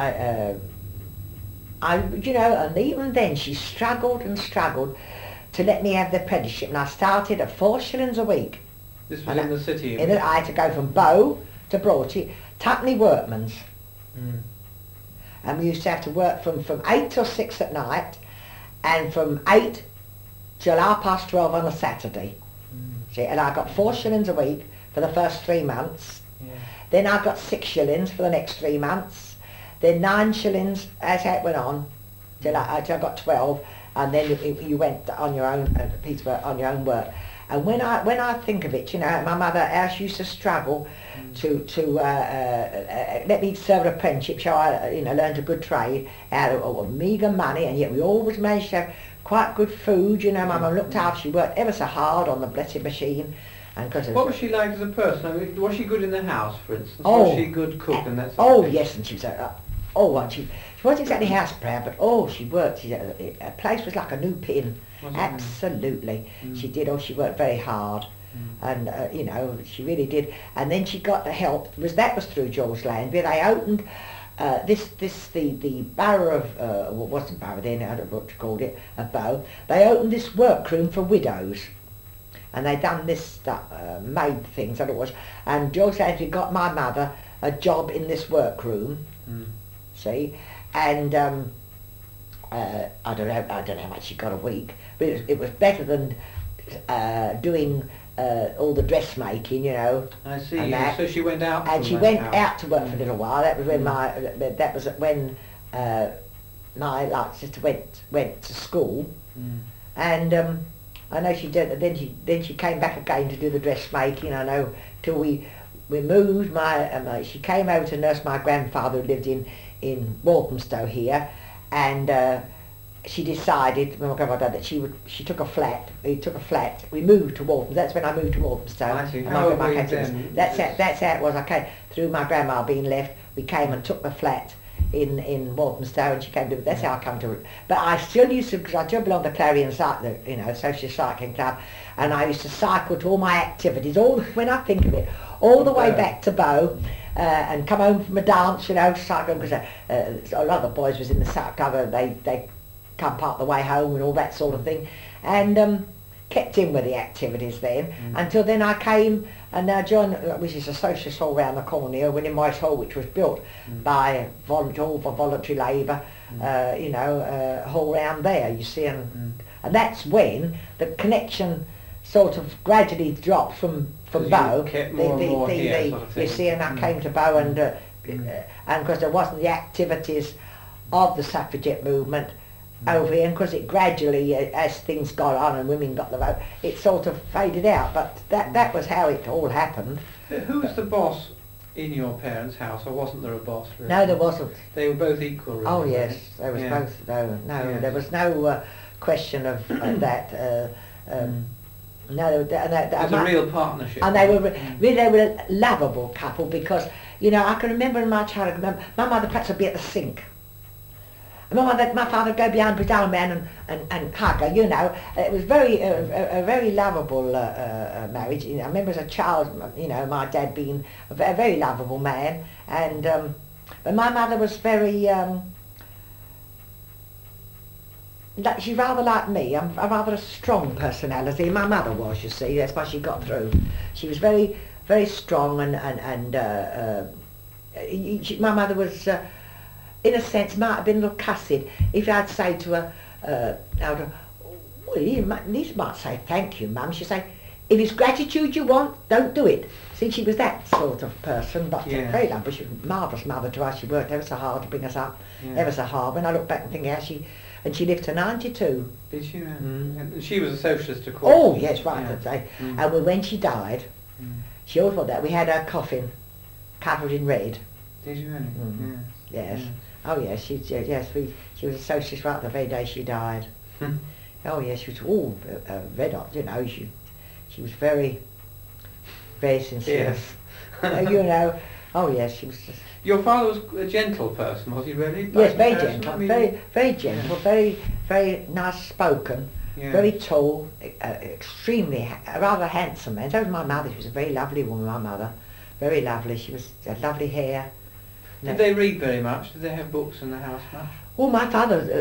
you know, and even then she struggled and struggled to let me have the apprenticeship, and I started at 4 shillings a week. This was in the city? I had to go from Bow to Broughty, Tuckney Workman's. And we used to have to work from 8 till 6 at night, and from 8 till 12:30 on a Saturday. See, and I got 4 shillings a week for the first 3 months. Then I got 6 shillings for the next 3 months. Then 9 shillings as it went on till I got 12, and then you went on your own piece of work, on your own work. And when I think of it, you know, my mother, how she used to struggle to let me serve an apprenticeship, so I, you know, learned a good trade out of meagre money, and yet we always managed to have quite good food, you know. My mum looked after, she worked ever so hard on the blessed machine. And what was she like as a person? I mean, was she good in the house, for instance? Oh, was she a good cook and that sort of thing? Yes, and she was she wasn't exactly house proud, but she worked. Her place was like a new pin. Absolutely, she did. She worked very hard, and you know, she really did. And then she got the help. That was through George Landry. They opened the borough of what wasn't borough then, I don't know what you called it, a Bow. They opened this workroom for widows, and they done this maid things that it was. And George Landry got my mother a job in this workroom. See, and I don't know how much she got a week, but it was better than doing all the dressmaking, you know. I see. So she went out. And she went out to work for a little while. That was when my like sister went to school, and I know she did. Then she came back again to do the dressmaking. I know till we moved. She came over to nurse my grandfather who lived in Walthamstow here, and she decided, when my grandmother died, that she took a flat. He took a flat. We moved to Waltham. That's when I moved to Walthamstow. I see. That's how it was. I came through my grandma being left. We came and took the flat in Walthamstow, and she came to. That's how I come to it. But I still used to, because I still belonged to Clarion Cycle, you know, Social Cycling Club, and I used to cycle to all my activities. When I think of it, all the way back to Bow. And come home from a dance, you know, cycle, because a lot of the boys was in the cycle club. They come part of the way home and all that sort of thing, and kept in with the activities then until then I came and now joined, which is a socialist hall round the corner here, William White Hall, which was built by all for voluntary labour, you know, hall round there, you see, and that's when the connection sort of gradually dropped from Bow. You see, and I came to Bow, and because there wasn't the activities of the suffragette movement over here, and because it gradually, as things got on and women got the vote, it sort of faded out. But that was how it all happened. Who was the boss in your parents' house, or wasn't there a boss? Really? No, there wasn't. They were both equal, really. Oh weren't yes, they? there was Yeah. both. No, Yes. there was no question of that. No, It was a real partnership. and they were really they were a lovable couple because I can remember in my childhood, my mother perhaps would be at the sink. And my father would go behind the down man and hug her. It was very a very lovable marriage. I remember as a child, my dad being a very lovable man, and but my mother was very. She's rather like me. I'm rather a strong personality. My mother was, you see. That's why she got through. She was very, very strong, and my mother was, in a sense, might have been a little cussed. If I'd say to her, well, you might say thank you, Mum. She'd say, if it's gratitude you want, don't do it. See, she was that sort of person, but very lovely. She was a marvellous mother to us. She worked ever so hard to bring us up, ever so hard. When I look back and think how she lived to 92. Did she? And she was a socialist, of course. Oh, yes, right, I'd say. And when she died, she always wanted that. We had her coffin covered in red. Did you really? Yes. Oh, yes, she was a socialist right the very day she died. Oh, yes, she was all red hot, She was very, very sincere. Yes. Oh, yes, she was just... Your father was a gentle person, was he really? Yes, very Person? gentle, I mean, very, very gentle, very, very nice spoken, very tall, extremely, rather handsome man. So was my mother. She was a very lovely woman, my mother. Very lovely. She had lovely hair. Did they read very much? Did they have books in the house much? Well, my father,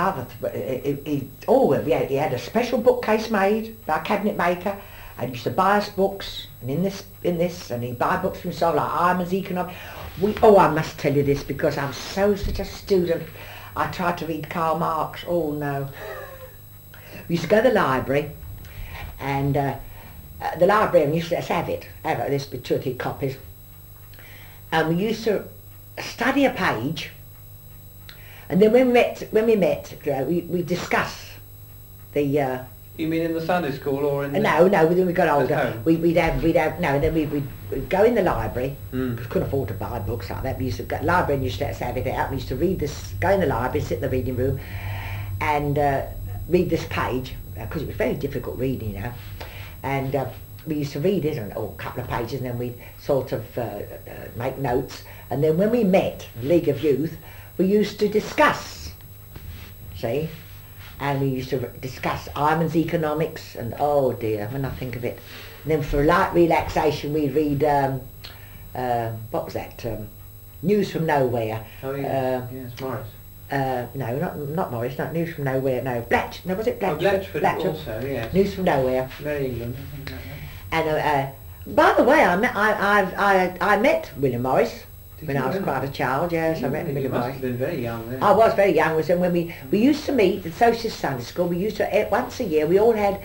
he had a special bookcase made by a cabinet maker, and he used to buy us books, and in this, and he'd buy books for himself, like Ironman's Economics. I must tell you this because I'm such a student. I tried to read Karl Marx. Oh no. We used to go to the library, and the librarian used to let us have this with 2 or 3 copies, and we used to study a page, and then when we met, we discuss the. You mean in the Sunday school or in the... No, when we got older, home? we'd go in the library, because we couldn't afford to buy books like that. We used to go, librarian used to let us have it out, we used to read this, go in the library, sit in the reading room, and read this page, because it was very difficult reading, and we used to read it, a couple of pages, and then we'd sort of make notes, and then when we met, League of Youth, we used to discuss, see? And we used to discuss Ironman's Economics, and oh dear, when I think of it. And then for light relaxation we'd read, what was that, News from Nowhere. Oh yeah, yes, Morris. No, not Morris, not News from Nowhere, no, was it Blatchford? Blatchford also, yes. News from Nowhere. Very England, I think like that. And by the way, I met William Morris. When I was quite a child, yes, I met William Morris. You must have been very young then. I was very young. And when we used to meet at Socialist Sunday School, we used to, once a year, we all had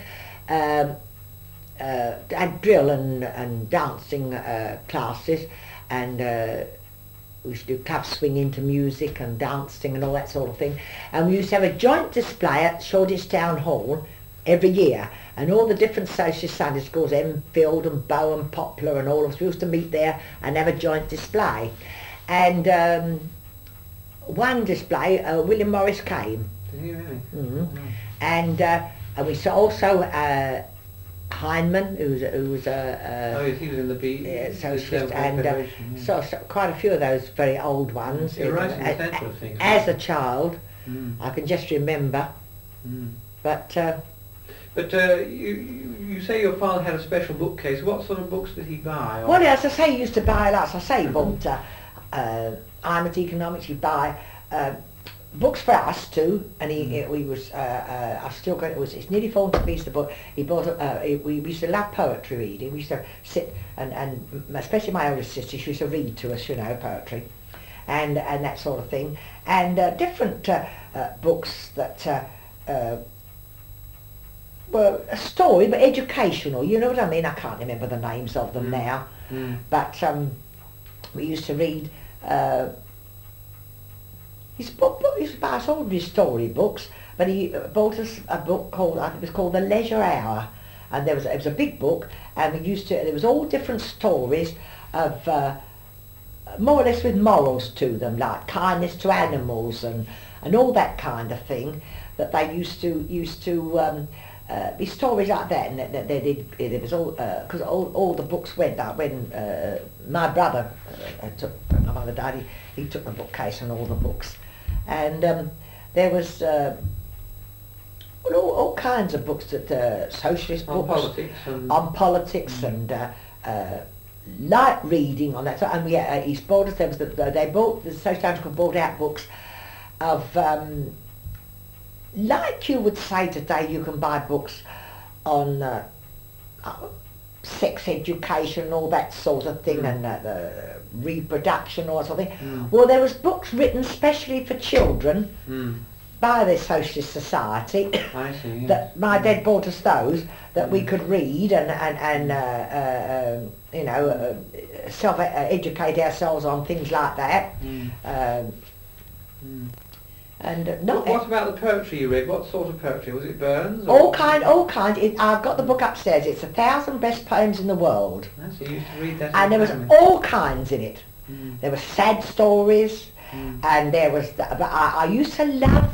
drill and dancing classes, and we used to do club swinging to music and dancing and all that sort of thing. And we used to have a joint display at Shoreditch Town Hall every year, and all the different Socialist Sunday Schools, Enfield and Bow and Poplar and all of us, we used to meet there and have a joint display. And one display, William Morris came. Did he really? Mm-hmm. And we saw also Heinemann, who was a... oh yes, he was in the socialist, and so quite a few of those very old ones. You're right in the centre of things. As a child, I can just remember, but... But you say your father had a special bookcase. What sort of books did he buy? Well, as I say, he used to buy lots. I say he bought Ironman's Economics. He'd buy books for us too, and I still got it. It's nearly 40 pieces of book. He bought. We used to love poetry reading. We used to sit and especially my older sister. She used to read to us, poetry, and that sort of thing, and different books that. Well, a story, but educational, you know what I mean? I can't remember the names of them now, but we used to read his buy us all his story books, but he bought us a book called, I think it was called The Leisure Hour, and it was a big book, and there was all different stories of more or less with morals to them, like kindness to animals and all that kind of thing. That they used to be stories like that, and that they did. It was all because all the books went like when my brother took my mother died. He took the bookcase and all the books, and there was. Well, all kinds of books that socialist On books on politics and light reading on that. So, and he bought us. There was they bought the Sociological bought out books of like you would say today. You can buy books on sex education and all that sort of thing, and reproduction or something. Well, there was books written specially for children. By the Socialist Society. I see, yes. That my dad bought us those that we could read and you know, self-educate ourselves on things like that. And not what about the poetry you read? What sort of poetry? Was it Burns? Or? all kind. I've got the book upstairs. It's 1,000 Best Poems in the World. So you used to read that. And there was all kinds in it. There were sad stories, and there was. But I used to love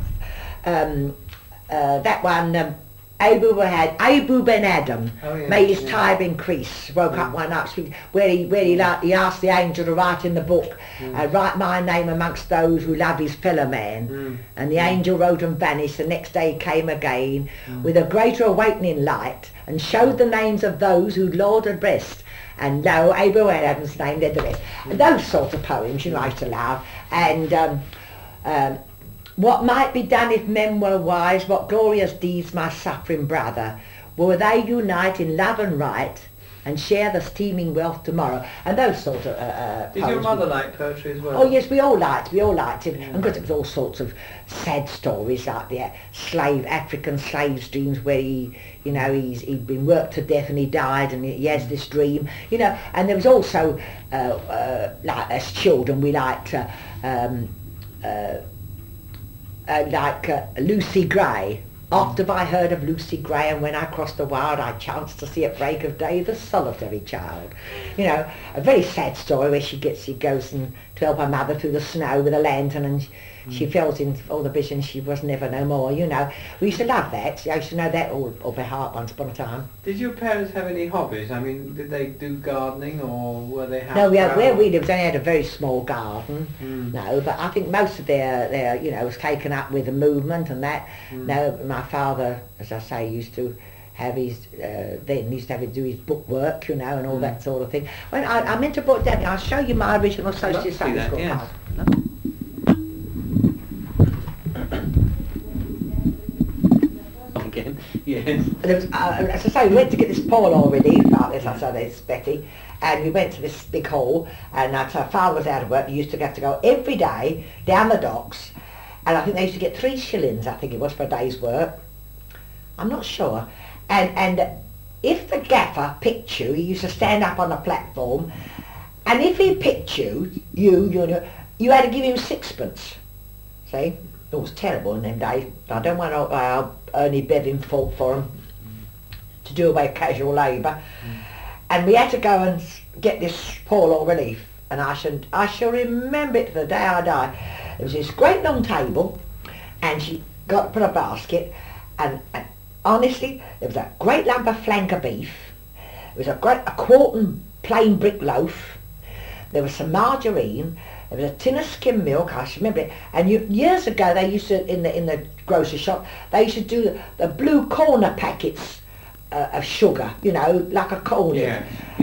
that one. Abu Ben Adam made his time increase. Woke up one night where he asked the angel to write in the book, write my name amongst those who love his fellow man. And the angel wrote and vanished. The next day he came again with a greater awakening light and showed the names of those who Lord had blessed. And lo, Abu Adam's name led the rest. And those sort of poems you know I used to love. And what might be done if men were wise, what glorious deeds my suffering brother, will they unite in love and right, and share the steaming wealth tomorrow? And those sort of Did poems. your mother like poetry as well? Oh yes, we all liked it, and because it was all sorts of sad stories like the African slave's dreams where he'd been worked to death and he died and he has this dream, you know. And there was also like as children we liked Lucy Gray. After I heard of Lucy Gray, and when I crossed the wild I chanced to see at break of day the solitary child. You know, a very sad story where she goes and to help her mother through the snow with a lantern, and she felt in all the vision she was never no more, you know. We used to love that. I used to know that all by heart once upon a time. Did your parents have any hobbies? I mean, did they do gardening or were they house? No, where we lived, they had a very small garden. No, but I think most of their you know was taken up with the movement and that. No, my father, as I say, used to have his then used to do his book work, you know, and all that sort of thing. Well, I meant to put that. I'll show you my original Socialist Sunday School card. Again, yes. There was, as I say, we went to get this Paul relief, like this, I said, it's Betty, and we went to this big hall, and our father was out of work. He used to have to go every day down the docks, and I think they used to get 3 shillings, I think it was, for a day's work. I'm not sure. And if the gaffer picked you, he used to stand up on the platform, and if he picked you had to give him 6pence. See? It was terrible in them days. I don't want Ernie Bevan fought for them to do away with casual labour. And we had to go and get this poor relief. And I shall remember it to the day I die. There was this great long table, and she got to put a basket, and honestly, there was a great lump of flanker beef. There was a quartern plain brick loaf. There was some margarine. There was a tin of skim milk, I should remember it. And years ago, they used to, in the grocery shop, they used to do the blue corner packets of sugar, you know, like a cornet.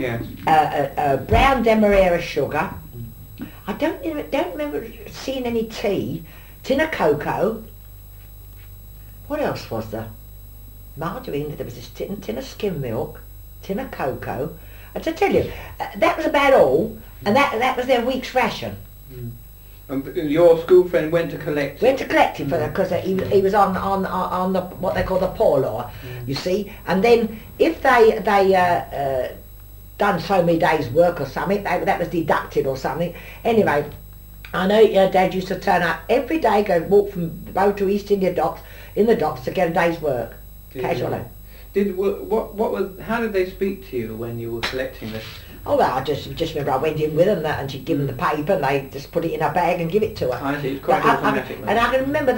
Brown Demerara sugar. I don't remember seeing any tea. Tin of cocoa. What else was there? Margarine. There was this tin of skim milk, tin of cocoa. And to tell you, that was about all, and that was their week's ration. And your school friend went to collect it? Went to collect it because he was on the what they call the poor law, you see. And then if they done so many days' work or something, that was deducted or something. Anyway, I know your dad used to turn up every day, walk from boat to East India docks, in the docks to get a day's work, casually. How did they speak to you when you were collecting this? Oh, well, I just remember I went in with them and she'd give them the paper and they just put it in her bag and give it to her. I see, it's quite automatic. And I can remember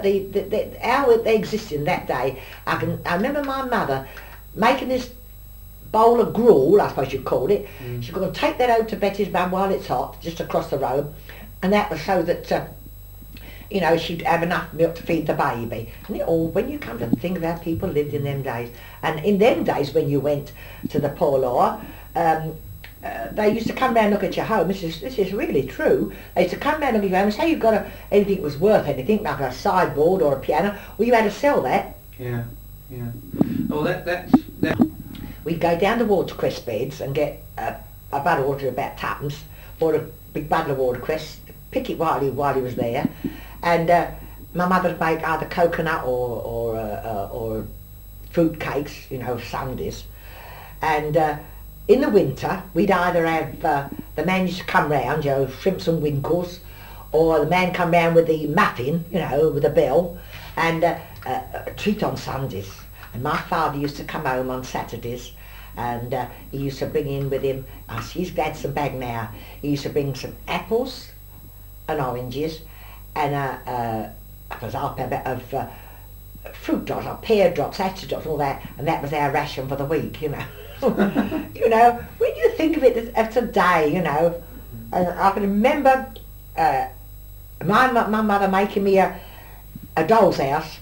how they existed in that day. I remember my mother making this bowl of gruel, I suppose you'd call it. She's going to take that over to Betty's mum while it's hot, just across the road, and that was so that you know, she'd have enough milk to feed the baby. And when you come to think of how people lived in them days, and in them days when you went to the poor law, they used to come round and look at your home. This is really true. They used to come round and look at your home and say you've got anything that was worth anything, like a sideboard or a piano, well, you had to sell that. Yeah, yeah. Oh, that's... We'd go down to Watercress beds and get a bottle of water about twopence, or a big bottle of watercress, pick it while he was there, and my mother would make either coconut or fruit cakes, you know, sundaes, and in the winter we'd either have the man used to come round, you know, shrimps and winkles, or the man come round with the muffin, you know, with a bell, and a treat on Sundays. And my father used to come home on Saturdays, and he used to bring in with him, he's had some bag now, he used to bring some apples and oranges, and a bit of fruit drops, or pear drops, acid drops, all that, and that was our ration for the week, you know. You know, when you think of it as today, you know, I can remember my mother making me a doll's house.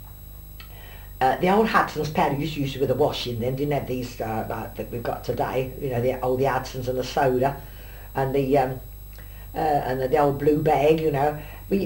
The old Hudson's powder used to use with the washing then, didn't have these like that we've got today, you know, the Hudson's and the soda, and the old blue bag, you know.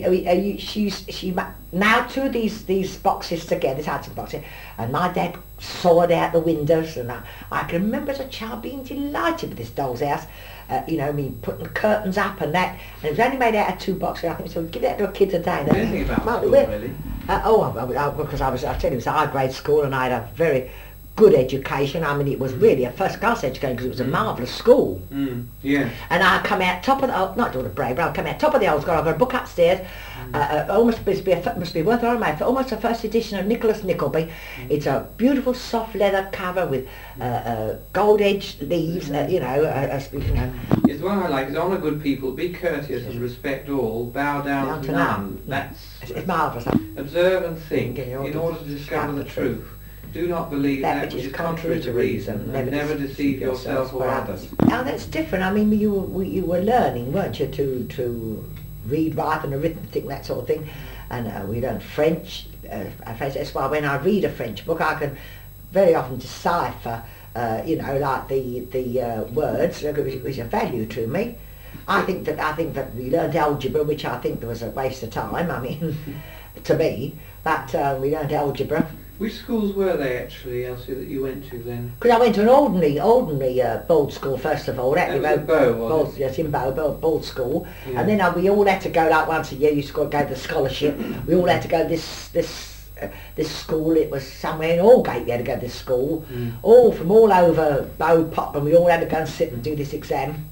She now two of these boxes together, this Hudson boxes, and my dad sawed out the windows, and I can remember as a child being delighted with this doll's house. You know, me putting the curtains up and that, and it was only made out of 2 boxes. I think so. Give that to a kid today. Anything about school, really? Because I tell you, it was a high grade school, and I had a very good education. I mean, it was really a first class education because it was a marvellous school. Yeah. And I come out top of the, not doing a brave, but I come out top of the old school. I've got a book upstairs. Must be worth our money, for almost the first edition of Nicholas Nickleby. It's a beautiful soft leather cover with gold edged leaves. You know. It's one I like. It's honour good people, be courteous and respect all, bow down to none. It's marvellous. Observe and think in order to discover the truth. Do not believe that which is contrary to reason, and never deceive yourself or others. Now that's different. I mean, you were learning, weren't you, to read, write, and arithmetic, that sort of thing. And we learned French. That's why when I read a French book, I can very often decipher, you know, like the words, which are value to me. I think that we learned algebra, which I think was a waste of time. I mean, to me, but we learned algebra. Which schools were they actually, Elsie, that you went to then? Because I went to an ordinary Bold school first of all. That was at Bow, was it? Yes, in Bold school. Yeah. And then we all had to go, like once a year, you used to go to the scholarship. We all had to go to this school. It was somewhere in Aldgate we had to go to this school. All from all over Bow Pop, and we all had to go and sit and do this exam.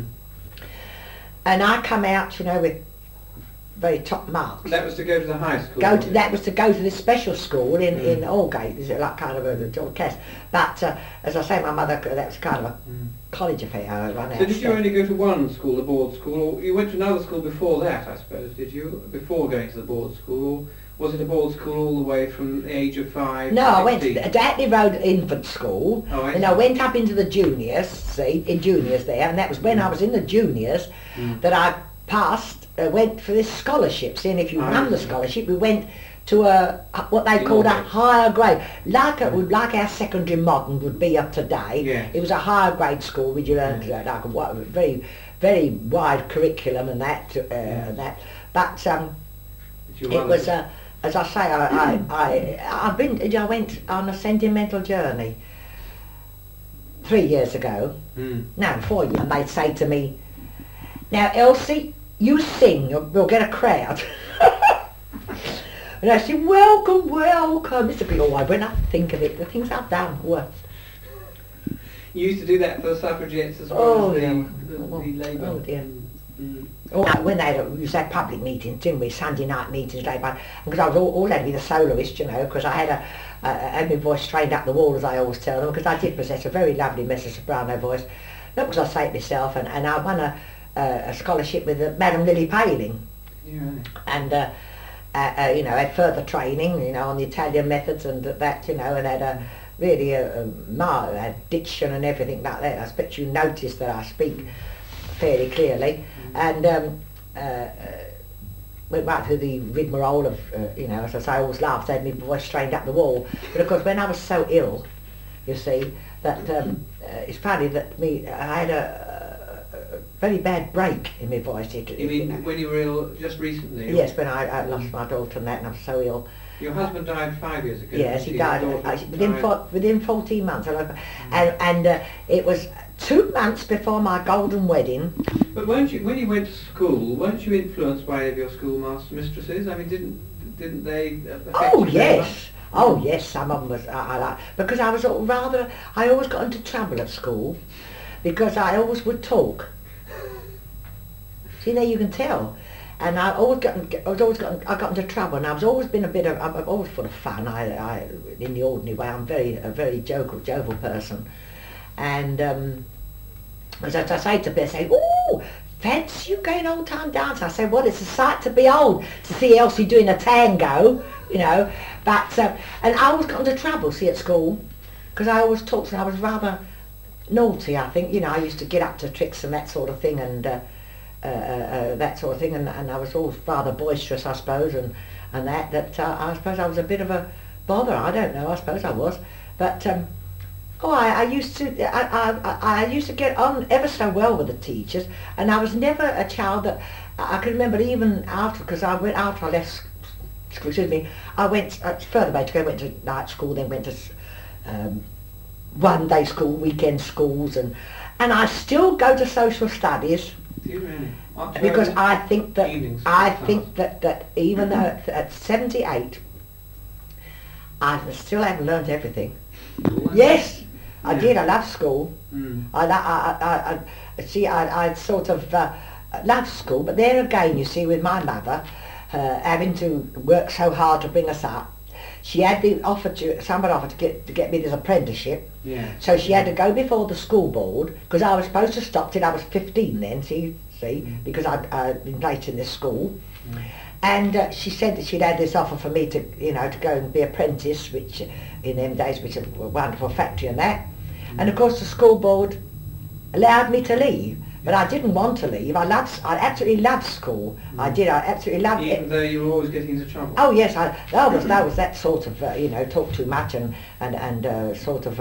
And I come out, you know, with very top marks. That was to go to the high school? That was to go to this special school in Aldgate. It's like kind of a John Cass. But as I say, my mother, that was kind of a college affair. So did you only go to one school, the board school, or you went to another school before that, I suppose, did you? Before going to the board school, or was it a board school all the way from the age of 5 No, to 16? I went to Datley Road Infant School, and I went up into the juniors, in juniors there, and that was when I was in the juniors that I passed, went for this scholarship. Seeing if you won the scholarship, we went to what they called a higher grade, like our secondary modern would be up today. Yes. It was a higher grade school where you learned like a very, very wide curriculum and that, But it was as I say, I went on a sentimental journey 3 years ago. No, 4 years. And they'd say to me, "Now, Elsie, you sing, we'll get a crowd." And I said, "Welcome, welcome." It's a bit odd when I think of it, the things I've done. Well, you used to do that for the suffragettes as well as the Labour. Oh dear. Or when they used to have public meetings, didn't we? Sunday night meetings, because I was always had to be the soloist, you know, because I had my voice trained up the wall, as I always tell them, because I did possess a very lovely mezzo-soprano voice, not because I say it myself, and I won a scholarship with Madam Lily Paling, Yeah. and you know, had further training, you know, on the Italian methods and that, you know, and had a really had diction and everything like that. I expect you noticed that I speak fairly clearly, and went right through the rigmarole of, you know, as I say, I always laughed, I had my voice strained up the wall, but of course when I was so ill, you see, that it's funny that I had a very bad break in my voice. You mean when you were ill just recently? Yes, when I lost my daughter and that, and I was so ill. Your husband died 5 years ago. Yes, he died Died. within 14 months. And it was 2 months before my golden wedding. But weren't you, when you went to school, weren't you influenced by any of your schoolmaster mistresses? I mean, didn't they affect Oh you very yes. much? Oh yes, some of them was, I like, because I was I always got into trouble at school, because I always would talk. See, there you can tell. And I got into trouble, and I've always full of fun. I in the ordinary way, I'm a very jovial person. And as I say to people, say, "Oh, fancy you going old time dance?" I say, "Well, it's a sight to behold to see Elsie doing a tango, you know." But and I always got into trouble, see, at school, because I always talked, and I was rather naughty, I think. You know, I used to get up to tricks and that sort of thing, and that sort of thing, and I was always rather boisterous, I suppose, and that I suppose I was a bit of a bother. I don't know. I suppose I was, but I used to get on ever so well with the teachers, and I was never a child that I can remember even after, because after I left school, excuse me, I went further away to go. Went to night school, then went to one day school, weekend schools, and I still go to social studies. Do you really? Because I think that Evenings, that even though at 78, I still haven't learnt everything. Yes, I did. I loved school. Mm. I sort of loved school, but there again, you see, with my mother having to work so hard to bring us up, she had somebody offered to get me this apprenticeship. Yeah. So she had to go before the school board, because I was supposed to stop till I was 15 then, see, because I'd been late in this school. Mm. And she said that she'd had this offer for me to, you know, to go and be apprentice, which in them days was a wonderful factory and that. And of course the school board allowed me to leave, but I didn't want to leave. I absolutely loved school. I did. I absolutely loved it. Even though you were always getting into trouble. Oh yes, that was that sort of you know, talk too much and sort of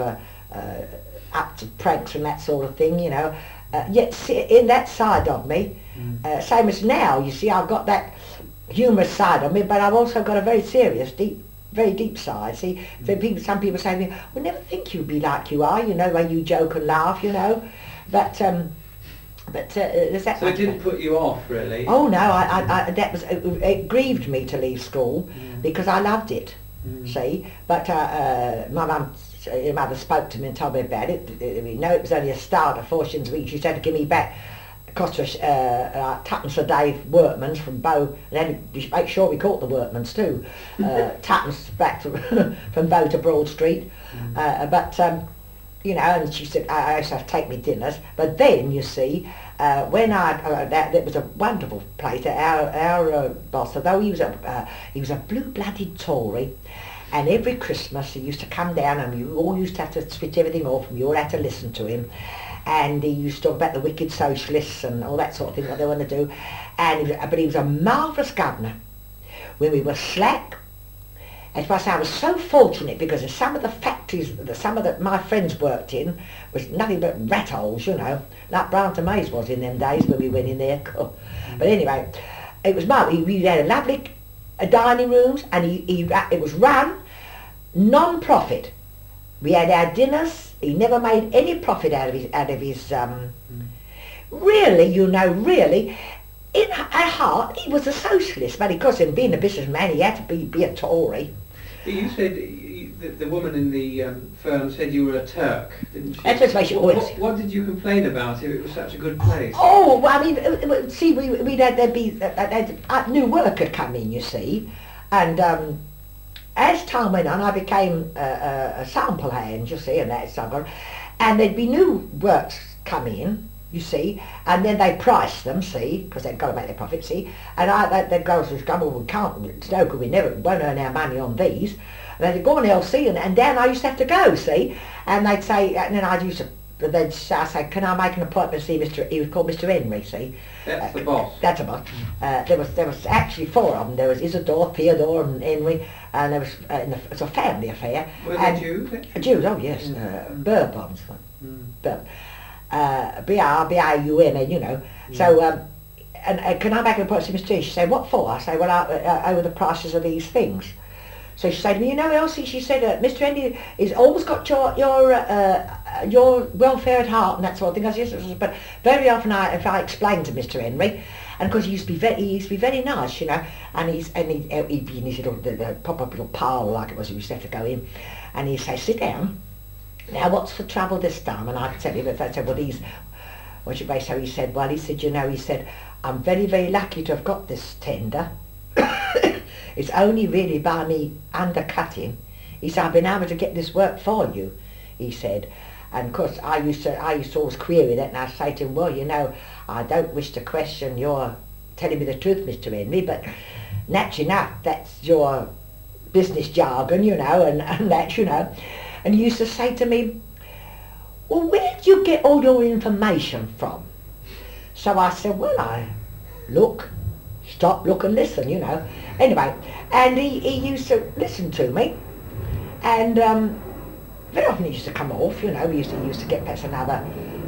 up to pranks and that sort of thing, you know. Yet in that side of me, same as now, you see, I've got that humorous side of me, but I've also got a very serious, very deep side. See, some people say to me, "We'll never think you'd be like you are, you know, when you joke and laugh, you know." But there's that. So it didn't put you off, really? Oh no, that was it grieved me to leave school because I loved it. See, but my mother spoke to me and told me about it. You know, it was only a start of 4 shillings a week. She said to give me back. Cost us twopence a day workman's from Bow, and then make sure we caught the workman's too. Twopence back from Bow to Broad Street. But you know, and she said I used to have to take me dinners. But then you see, when that was a wonderful place. Our boss, although he was a blue-blooded Tory, and every Christmas he used to come down, and you all used to have to switch everything off, and you all had to listen to him. And he used to talk about the wicked socialists and all that sort of thing, what they want to do. But he was a marvellous governor. When we were slack, as I say, I was so fortunate, because of some of the factories that my friends worked in was nothing but rat holes, you know, like Brown Mays was in them days when we went in there. But anyway, it was we had a lovely dining rooms, and it was run non-profit. We had our dinners. He never made any profit out of his. Really, you know, really, at heart, he was a socialist. But of course, in being a businessman, he had to be a Tory. You said the woman in the firm said you were a Turk, didn't she? That's what she always. What did you complain about if it was such a good place? Oh, well, I mean, see, there'd be a new worker come in, you see, and as time went on, I became a sample hand, you see, and that's so and there'd be new works come in, you see, and then they price them, see, because they've got to make their profit, see, and the girls would go, well, we can't, it's no good, we won't earn our money on these. And they'd go on LC, and down I used to have to go, see, and they'd say, and then I say, can I make an appointment to see Mr. He was called Mr. Henry, see. That's the boss. That's the boss. There was actually four of them. There was Isidore, Theodore, and Henry, and there was it was a family affair. Were they Jews? Jews, oh yes, Bourbons, Bourbon. B-R-B-A-U-M-N, you know. So, and can I make an appointment to Mr. Henry? She said, what for? I say, well, over the prices of these things. So she said to me, you know, Elsie, she said, Mr. Henry has always got your welfare at heart and that sort of thing. I said, yes, but very often if I explained to Mr. Henry, and because he used to be very nice, you know, and he'd be in his little the pop-up little parlour like it was, he used to have to go in, and he'd say, sit down. Now, what's the trouble this time? And I'd tell him, I said, well, what you may say, he said, well, he said, you know, he said, I'm very, very lucky to have got this tender. It's only really by me undercutting. He said, I've been able to get this work for you, he said. And of course, I used to always query that, and I'd say to him, well, you know, I don't wish to question your telling me the truth, Mr. Henry, but naturally enough, that's your business jargon, you know, and that, you know. And he used to say to me, well, where do you get all your information from? So I said, well, I stop, look and listen, you know. Anyway, and he used to listen to me, and very often he used to come off, you know. He used to get perhaps another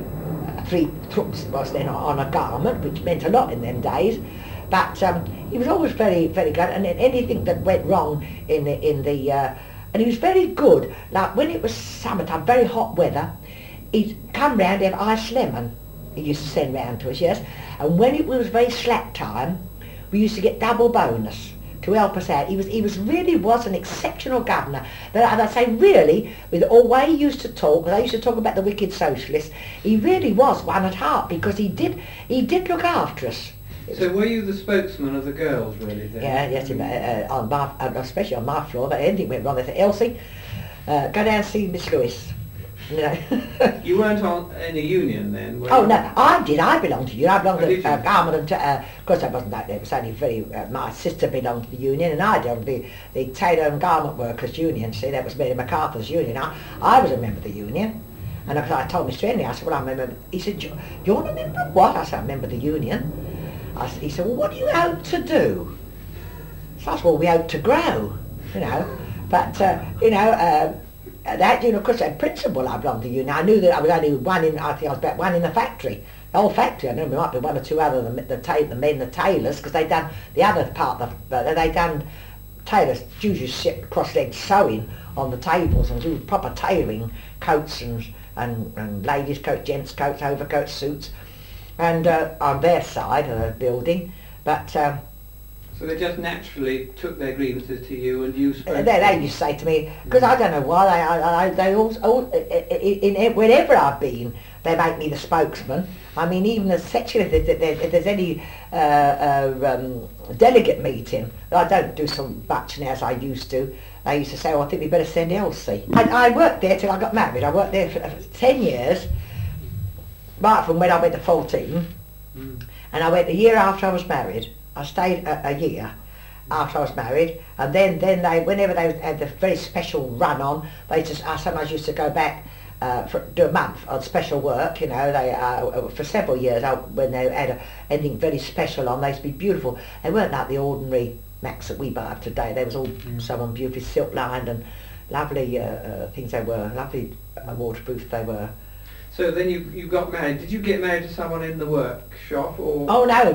3 crooks was then on a garment, which meant a lot in them days. But he was always very, very good, and anything that went wrong in the and he was very good. Like when it was summertime, very hot weather, he'd come round, have ice lemon. He used to send round to us, yes. And when it was very slack time, we used to get double bonus to help us out. He really was an exceptional governor. And I say really, with the way he used to talk, because I used to talk about the wicked socialists, he really was one at heart, because he did look after us. So were you the spokesman of the girls, really, then? Yeah, yes, especially on my floor, but anything went wrong, they said, Elsie, go down and see Miss Lewis. You know. You weren't in a union then, were you? Oh no, I did. I belonged to the union. I belonged to garment and of course I wasn't that. It was only very. My sister belonged to the union, and I belonged to the tailor and garment workers union. See, that was Mary MacArthur's union. I was a member of the union, and I told Mr. Henry, I said, well, I'm a member. He said, you're a member of what? I said, I'm a member of the union. He said, well, what do you hope to do? So I said, well, we hope to grow, you know. But you know. That, you know, of course, that principle I belonged to the union. I knew that I was only one in, I think I was about one in the factory. The whole factory, I know there might be one or two other than the men, the tailors, because they done the other part of they done tailors, usually sit cross-legged sewing on the tables and do proper tailoring, coats and ladies' coats, gents' coats, overcoats, suits, and on their side of the building. But so they just naturally took their grievances to you, and you spoke. They used to say to me, because I don't know why, they all wherever I've been, they make me the spokesman. I mean, even the section, if there's any delegate meeting, I don't do so much now as I used to. They used to say, oh, I think we better send Elsie. I worked there till I got married. I worked there for 10 years, right from when I went to 14, and I went a year after I was married. I stayed a year after I was married, and then they, whenever they had the very special run on, I sometimes used to go back do a month on special work, you know. They for several years when they had anything very special on, they used to be beautiful. They weren't like the ordinary Macs that we buy today. They was all someone beautifully silk lined and lovely things. They were lovely, waterproof they were. So then you got married. Did you get married to someone in the workshop, or? Oh no.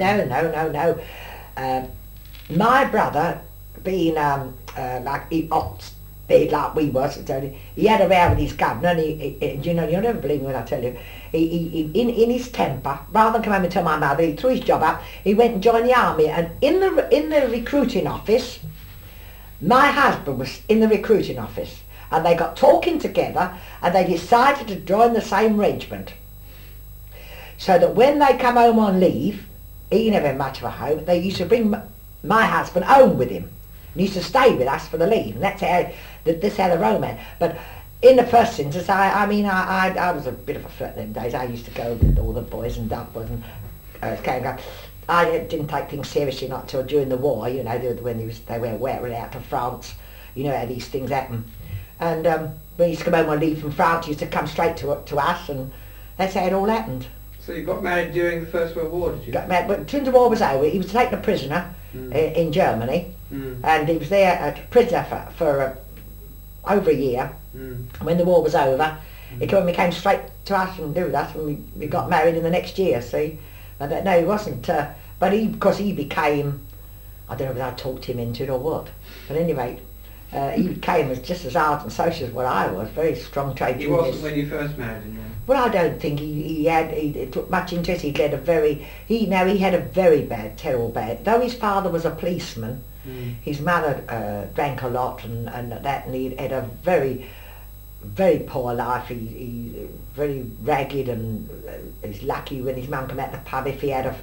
My brother, being like big like we was, he had a row with his governor, and he you know, you'll never believe me when I tell you, he in his temper, rather than come home and tell my mother, he threw his job up, he went and joined the army, and in the recruiting office, My husband was in the recruiting office, and they got talking together, and they decided to join the same regiment. So that when they come home on leave, he never had much of a home, they used to bring my husband home with him. He used to stay with us for the leave, and that's how this had a romance. But in the first instance, I was a bit of a flirt in them days. I used to go with all the boys and dumpers and I didn't take things seriously not till during the war, you know, when they were wearing out to France, you know how these things happen. And when he used to come home on leave from France, he used to come straight to us, and that's how it all happened. So you got married during the First World War, did you? Got married, but as soon as the war was over, he was taken a prisoner in Germany, and he was there a prisoner for over a year. When the war was over, he came straight to us and lived with us, and we got married in the next year, see. But no, he wasn't, but because he became, I don't know whether I talked him into it or what, but anyway, he became just as ardent social as what I was, very strong trade He unionist. wasn't when you first married him, then? Well, I don't think he took much interest. He had a very bad, terrible bad. Though his father was a policeman, his mother drank a lot and that, and he had a very, very poor life. He very ragged, and he's lucky when his mum came out the pub if he had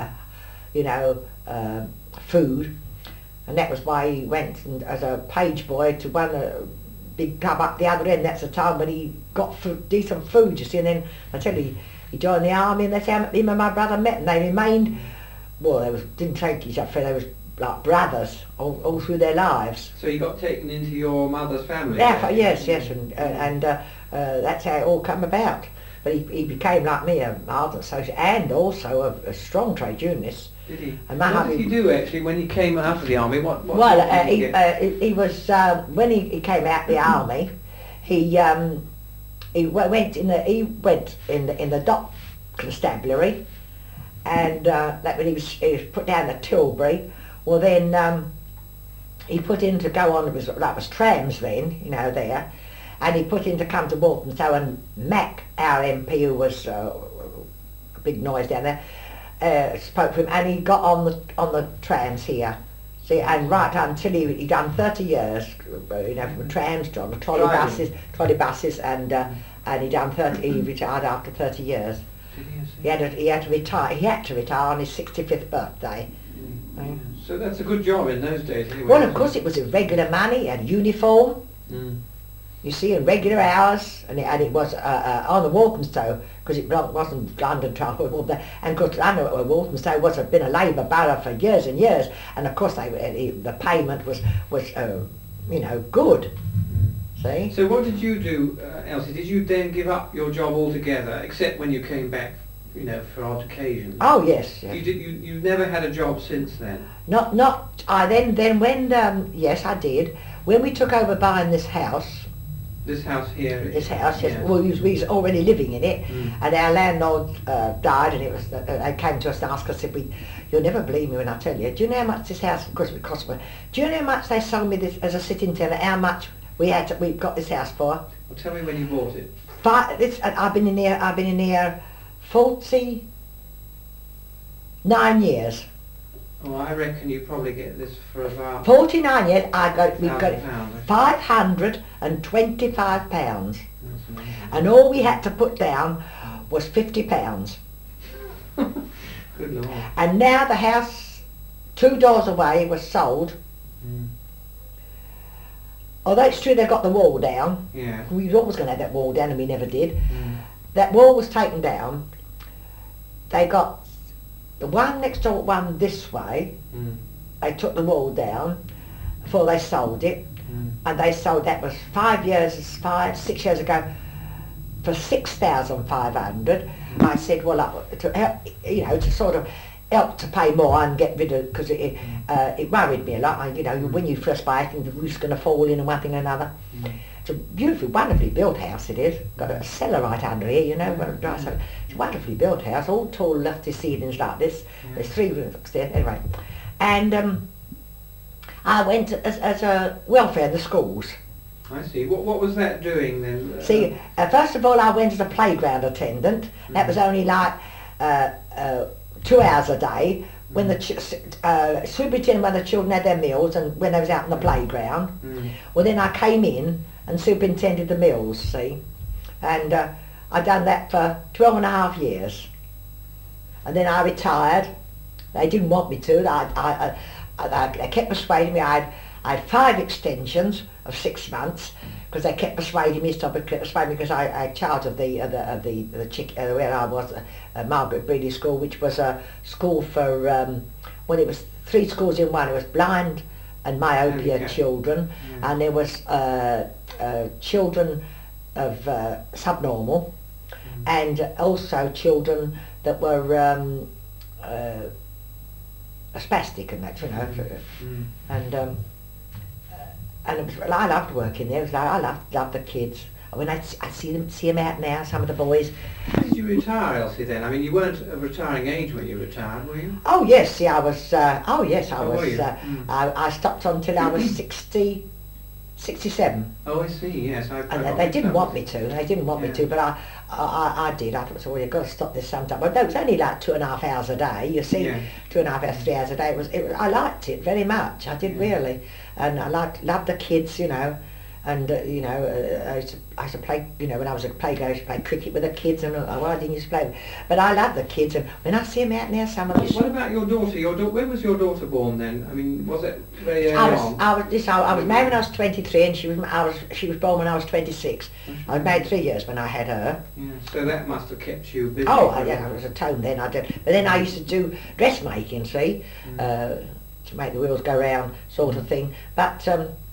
food, and that was why he went as a page boy to one big pub up the other end. That's the time when he got decent food, you see. And then I tell you, he joined the army, and that's how him and my brother met, and they remained. Well, didn't take each other. They was like brothers all through their lives. So you got taken into your mother's family? Yeah, yes, and that's how it all come about. But he became like me, an ardent social, and also a strong trade unionist. Did he? And what did he do actually when he came out of the army? What well, did he get? he was when he came out of the army, he went in the dock constabulary, and that when he was put down at Tilbury. Well, then he put in to go on. That was trams then, you know, there, and he put in to come to Walthamstow, and Mac, our MP, who was a big noise down there, spoke to him, and he got on the trams here. See, and right until he done 30 years, you know, from trams to the trolley buses, and he done 30. He retired after 30 years. He had to retire. He had to retire on his 65th birthday. So that's a good job in those days, anyway. Well, of course, it was regular money and uniform. You see, in regular hours, and it was on the Walthamstow, because it wasn't London Transport, and of course Walthamstow been a Labour borough for years and years, and of course the payment was you know, good. See. So what did you do, Elsie? Did you then give up your job altogether, except when you came back, you know, for odd occasions? Oh yes. You never had a job since then? Then when yes, I did. When we took over buying this house. This house here? This house, yes. Yeah. Well, we was already living in it, and our landlord died, and it was. They came to us and asked us if you'll never believe me when I tell you. Do you know how much this house, of course, it cost me? Do you know how much they sold me this as a sitting tenant? How much we got this house for? Well, tell me when you bought it. I've been in here 49 years. Oh, I reckon you probably get this for about 49 years. We've got it £500. £525, and all we had to put down was £50. Good Lord. And now the house 2 doors away was sold. Although it's true they got the wall down. Yeah. We were always going to have that wall down, and we never did. That wall was taken down. They got the one next door, one this way. They took the wall down before they sold it, and they sold that was 6 years ago for £6,500. I said, well, to help, you know, to sort of help to pay more and get rid of, because it worried me a lot. You know, when you first buy it, the roof's going to fall in and one thing or another. It's a beautifully, wonderfully built house it is. Got a cellar right under here, you know. It's a wonderfully built house, all tall lofty ceilings like this. There's 3 rooms upstairs, anyway. And I went as a welfare in the schools. I see. What was that doing then? See, first of all I went as a playground attendant. That was only like 2 hours a day, when the superintendent when the children had their meals and when they was out on the playground. Well, then I came in and superintended the meals, see, and I done that for 12 and a half years, and then I retired. They didn't want me to. They kept persuading me. I had 5 extensions of 6 months because they kept persuading me. Kept persuading me because I had charge of the where I was, Margaret Breedley School, which was a school for well, it was 3 schools in one. It was blind and myopia children, and there was children of subnormal, and also children that were spastic and that, you know, and it was, I loved working there. It was like, I loved the kids. When I see them out now, some of the boys. Did you retire, Elsie? Then I mean, you weren't of retiring age when you retired, were you? Oh yes, see, I was. Oh yes, I was. Were you? I stopped until I was 67. Oh, I see. Yes, and they didn't want me to. They didn't want me to, but I did. I thought, so, well, you've got to stop this sometime. But no, it was only like 2.5 hours a day. You see, 2.5 hours, 3 hours a day. I liked it very much. I did really, and I loved the kids, you know. And you know, I used to play. You know, when I was a playground, I used to play cricket with the kids, and I didn't used to play. But I love the kids, and when I see them out now, some of them. What about your daughter? When was your daughter born then? I mean, was it very early on? I was married when I was 23, and she was born when I was 26. I was married 3 years when I had her. Yeah, so that must have kept you busy. Oh, yeah, I was a tone then. I did, but then I used to do dressmaking, see, to make the wheels go round, sort of thing. But.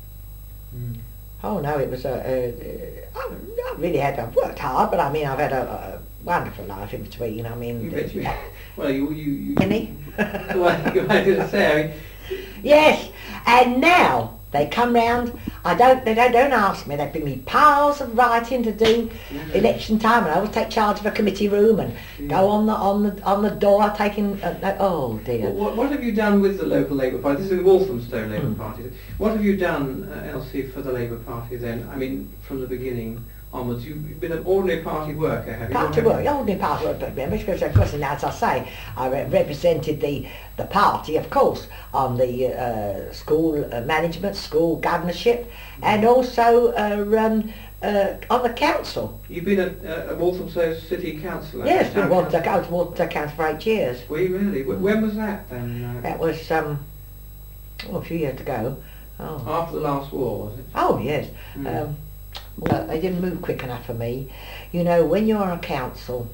Oh no, it was I really I've worked hard, but I mean I've had a wonderful life in between. I mean, well, you Any? Well, you wanted to say. I mean, yes, and now they come round. They don't ask me. They bring me piles of writing to do election time, and I always take charge of a committee room and go on the door taking. Oh dear. What have you done with the local Labour Party? This is the Walthamstow Labour Party. What have you done, Elsie, for the Labour Party then? I mean, from the beginning onwards, you've been an ordinary party worker, have you? Ordinary party worker, because of course, and as I say, I represented the party, of course, on the school management, school governorship, and also on the council. You've been a Walthamstow City Councillor? Yes, I was Walthamstow Council for 8 years. Were you really? When was that then? That was a few years ago. Oh. After the last war, was it? Oh yes. Well, they didn't move quick enough for me. You know, when you're on a council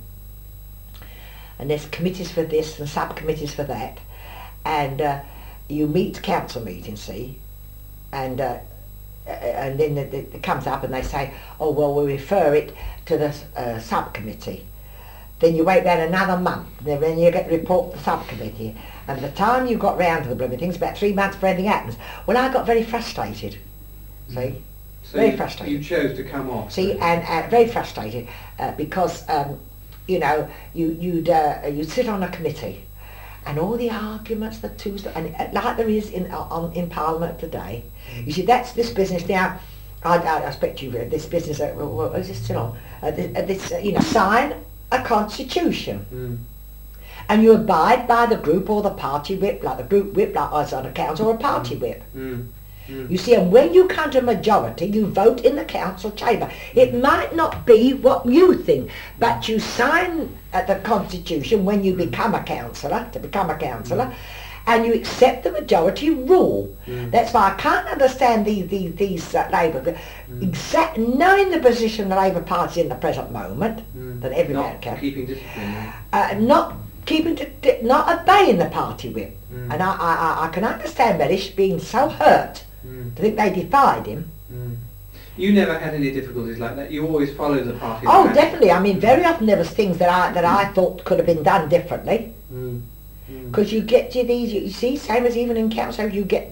and there's committees for this and subcommittees for that, and you meet council meetings, see, and then it comes up and they say, oh well, we'll refer it to the subcommittee. Then you wait about another month, then you get the report from the subcommittee, and the time you got round to the blooming things, about 3 months before anything happens. Well, I got very frustrated, see. So very frustrated. You chose to come off. See, and very frustrated because you know you'd sit on a committee, and all the arguments, the twos, and like there is in Parliament today. You see, that's this business now. I expect you this business. Well, is this still on? This you know, sign a constitution. And you abide by the group or the party whip, like the group whip, like us on a council, or a party whip. You see, and when you come to a majority, you vote in the council chamber. It might not be what you think, but you sign the constitution when you become a councillor, and you accept the majority rule. That's why I can't understand these Labour, knowing the position the Labour Party in the present moment, that every man can. Not keeping discipline. Not obeying the party whip. And I can understand Mellish being so hurt to think they defied him. You never had any difficulties like that? You always followed the party? Oh, definitely. I mean, very often there was things that I thought could have been done differently. Because you get to these, you see, same as even in council, you get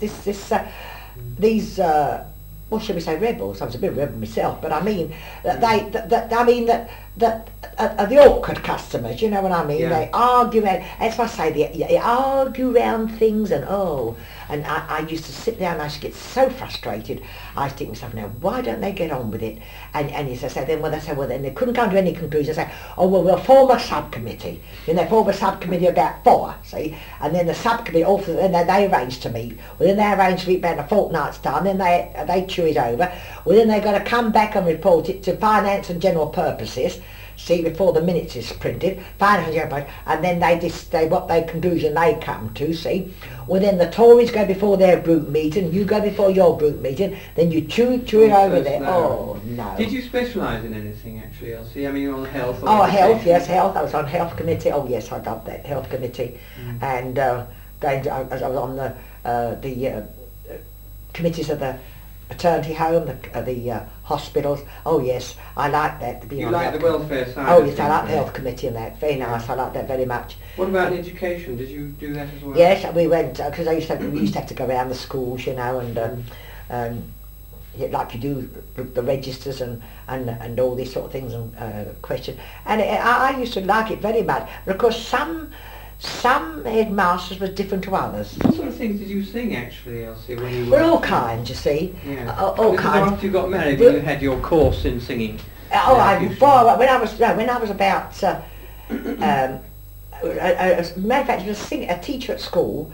these what should we say, rebels? I was a bit of a rebel myself, but I mean that that the awkward customers, you know what I mean? Yeah. They argue, that's what I say, they argue around things, and And I used to sit there and I used to get so frustrated. I used to think to myself, now, why don't they get on with it? And as I said, then they couldn't come to any conclusion. They say, oh, well, we'll form a subcommittee. Then they form a subcommittee of about 4, see? And then the subcommittee, then they arranged to meet. Well, then they arranged to meet about a fortnight's time. Then they chew it over. Well, then they've got to come back and report it to Finance and General Purposes, see, before the minutes is printed, and then what they conclusion they come to, see. Well, then the Tories go before their group meeting, you go before your group meeting, then you chew it over there. Oh, no. Did you specialise in anything, actually, Elsie? I mean, on health? Or health, yes, health. I was on health committee. Oh, yes, I got that, health committee. And I was on the committees of the maternity home, the hospitals. Oh yes, I like that. You like the welfare side? Oh yes, I like the health committee and that. Very nice. I like that very much. What about education? Did you do that as well? Yes, we went because we used to have to go around the schools, you know, and like you do the registers and all these sort of things and questions. And I used to like it very much. But of course, some headmasters were different to others. What sort of things did you sing, actually, Elsie, when you were... Well, all kinds, you see. Yeah. All kinds. After you got married, you had your course in singing. When I was about... as a matter of fact, a teacher at school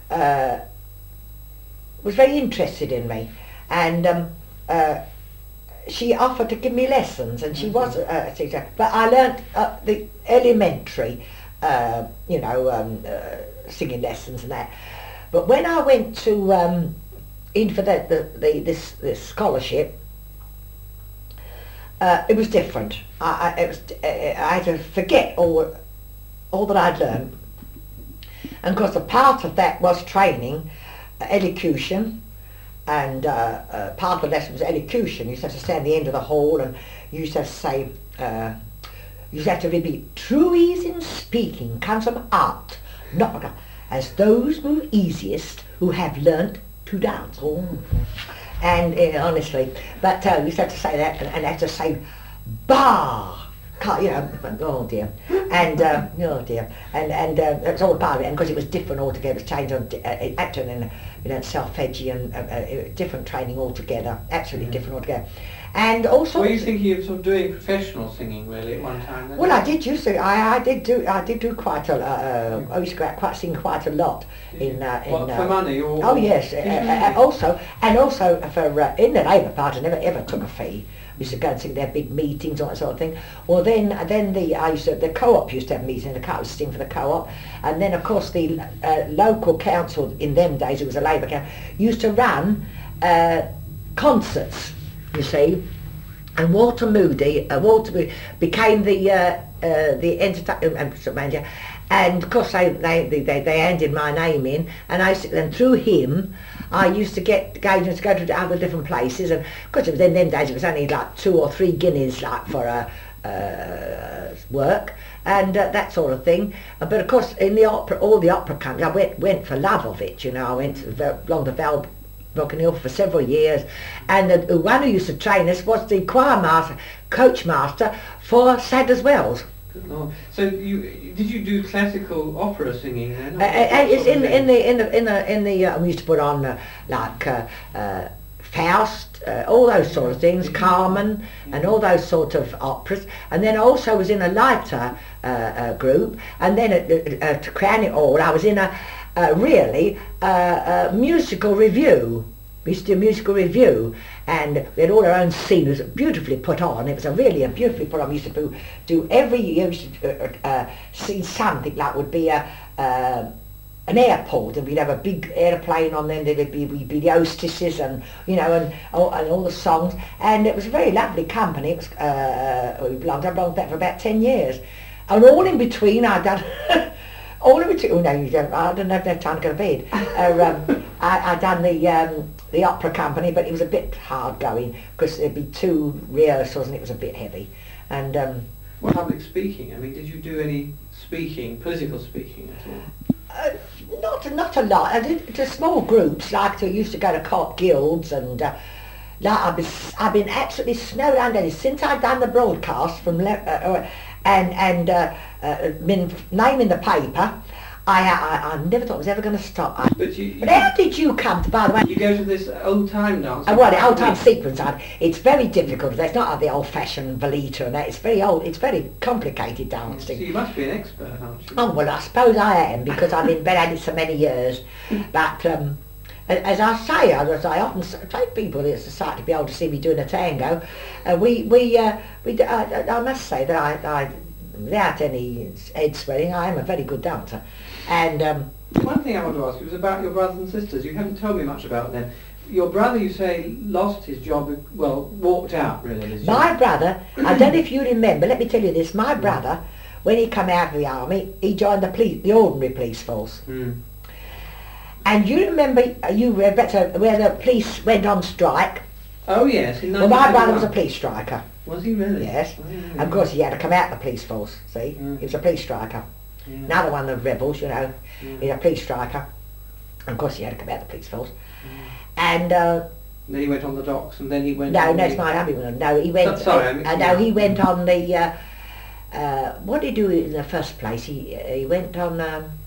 was very interested in me. And she offered to give me lessons, and she was a teacher. But I learnt the elementary... singing lessons and that. But when I went to in for this scholarship, it was different. I had to forget all that I'd learned, and of course a part of that was training, elocution, and part of the lesson was elocution. You used to have to stand at the end of the hall, and you used to have to say. You have to repeat, true ease in speaking comes from art, not as those move easiest who have learnt to dance. Oh. And honestly, but you used to have to say that and have to say, bah, oh dear, and oh dear, and it's all part of it, and because it was different altogether, it was changed on acting and solfeggi and different training altogether, absolutely different altogether. And also, were you thinking of sort of doing professional singing really at one time? Then? Well, I did used to. I did do quite a. I used to sing quite a lot in for money or? Oh yes, also for in the Labour Party, I never ever took a fee. I used to go and sing their big meetings, all that sort of thing. Well, then the co-op used to have meetings. The co-op used to sing for the co-op, and then of course the local council in them days, it was a Labour council, used to run concerts. You see, and Walter Moody became the entertainment manager, and of course they handed my name in, and through him I used to get engagements to go to other different places, and of course in them days it was only like 2 or 3 guineas like for work and that sort of thing. But of course in the opera, all the opera companies, I went for love of it. You know, I went along the Val Broken Hill for several years, and the one who used to train us was the choir master, coach master for Sadler's Wells. Oh. So did you do classical opera singing then? It's in the we used to put on Faust, all those sort of things, Carmen, and all those sort of operas. And then I also was in a lighter group, and then to crown it all, I was in a musical review. We used to do a musical review, and we had all our own scenes beautifully put on. It was a beautifully put on. We used to do every year. We used to see something like would be an airport, and we'd have a big airplane on there, and there'd be the hostesses, and and all the songs, and it was a very lovely company. It was I belonged to that for about 10 years, and all in between I'd done. All of it. Oh no, you don't. I don't have enough time to go to bed. I done the opera company, but it was a bit hard going because there'd be 2 rehearsals and it was a bit heavy. And what public speaking? I mean, did you do any speaking, political speaking at all? Not a lot. I did to small groups. Like I used to go to co-op guilds, and I've been absolutely snowed under since I've done the broadcast from. And been name in the paper. I never thought it was ever going to stop. But But how did you come to, by the way? you go to this old time dance. Well, the old time sequence, it's very difficult. It's not like the old fashioned Velita and that. It's very old. It's very complicated So dancing. you must be an expert, aren't you? Oh well, I suppose I am because I've been at it so many years. But as I say, as I often say to people, it's exciting to be able to see me doing a tango. I must say that I without any head swearing, I am a very good dancer. And one thing I want to ask you was about your brothers and sisters. You haven't told me much about them. Your brother, you say, lost his job, well, walked out, really. My brother, I don't know if you remember, let me tell you this, my brother, when he came out of the army, he joined the ordinary police force. Mm. And you remember, where the police went on strike? Oh, yes. In Well, my brother was a police striker. Was he really? Yes. Oh, really? And of course he had to come out of the police force, see? Mm. He was a police striker. Yeah. Another one of the rebels, you know. Yeah. He's a police striker. And of course he had to come out of the police force. Mm. And Then he went on the docks, and then he went. no, on that's the... my hubby one. No, he went. Sorry, I'm mixing no, up. he went on the. What did he do in the first place? He went on.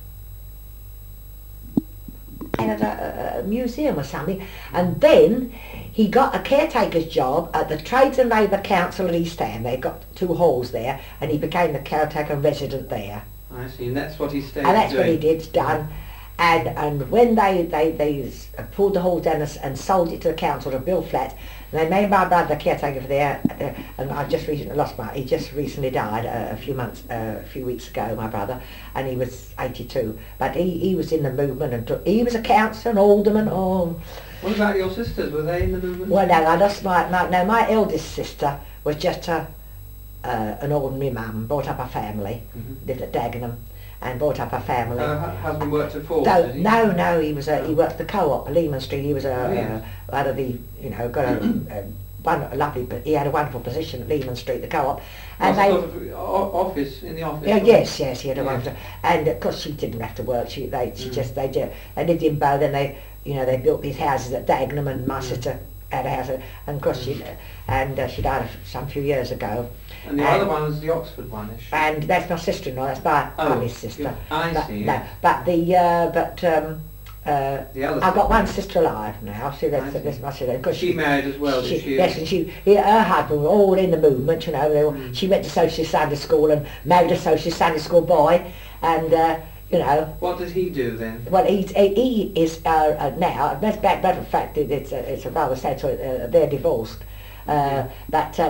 At a museum or something, and then he got a caretaker's job at the Trades and Labour Council at East Ham. They've got 2 halls there, and he became the caretaker resident there. I see, and that's what he stayed And that's doing. what he did, done. And when they pulled the halls down and sold it to the council to build flats, they made my brother the caretaker for there. And I just recently he just recently died a few weeks ago, my brother, and he was 82. But he was in the movement, and he was a councillor, an alderman. Oh, What about your sisters? Were they in the movement? well, no, I lost my eldest sister was just an ordinary mum, brought up a family, Mhm. lived at Dagenham, and brought up a family. Her husband worked at Ford, No, did he? no, he worked at the co-op, Lehman Street. He was yes. one of the, got a lovely, but he had a wonderful position at Lehman Street, the co-op. And Was they, it sort of office, in the office? yeah, yes, he had a Yeah. wonderful, and of course she didn't have to work. They lived in Bow. Then they built these houses at Dagenham, and my sister had a house, and of course she died some few years ago. And the other one was the Oxford one, is she? And that's my sister-in-law. That's my mummy's sister. yeah, I see, yeah. No, but The other I've got sister. one sister alive now. See, I see. that's my sister. Because She married as well, did she? Yes, and her husband were all in the movement. You know, she went to Socialist Sunday School and married a Socialist Sunday School boy, and you know. What did he do then? Well, he is now. Matter of fact, it's a rather sad story. They're divorced, but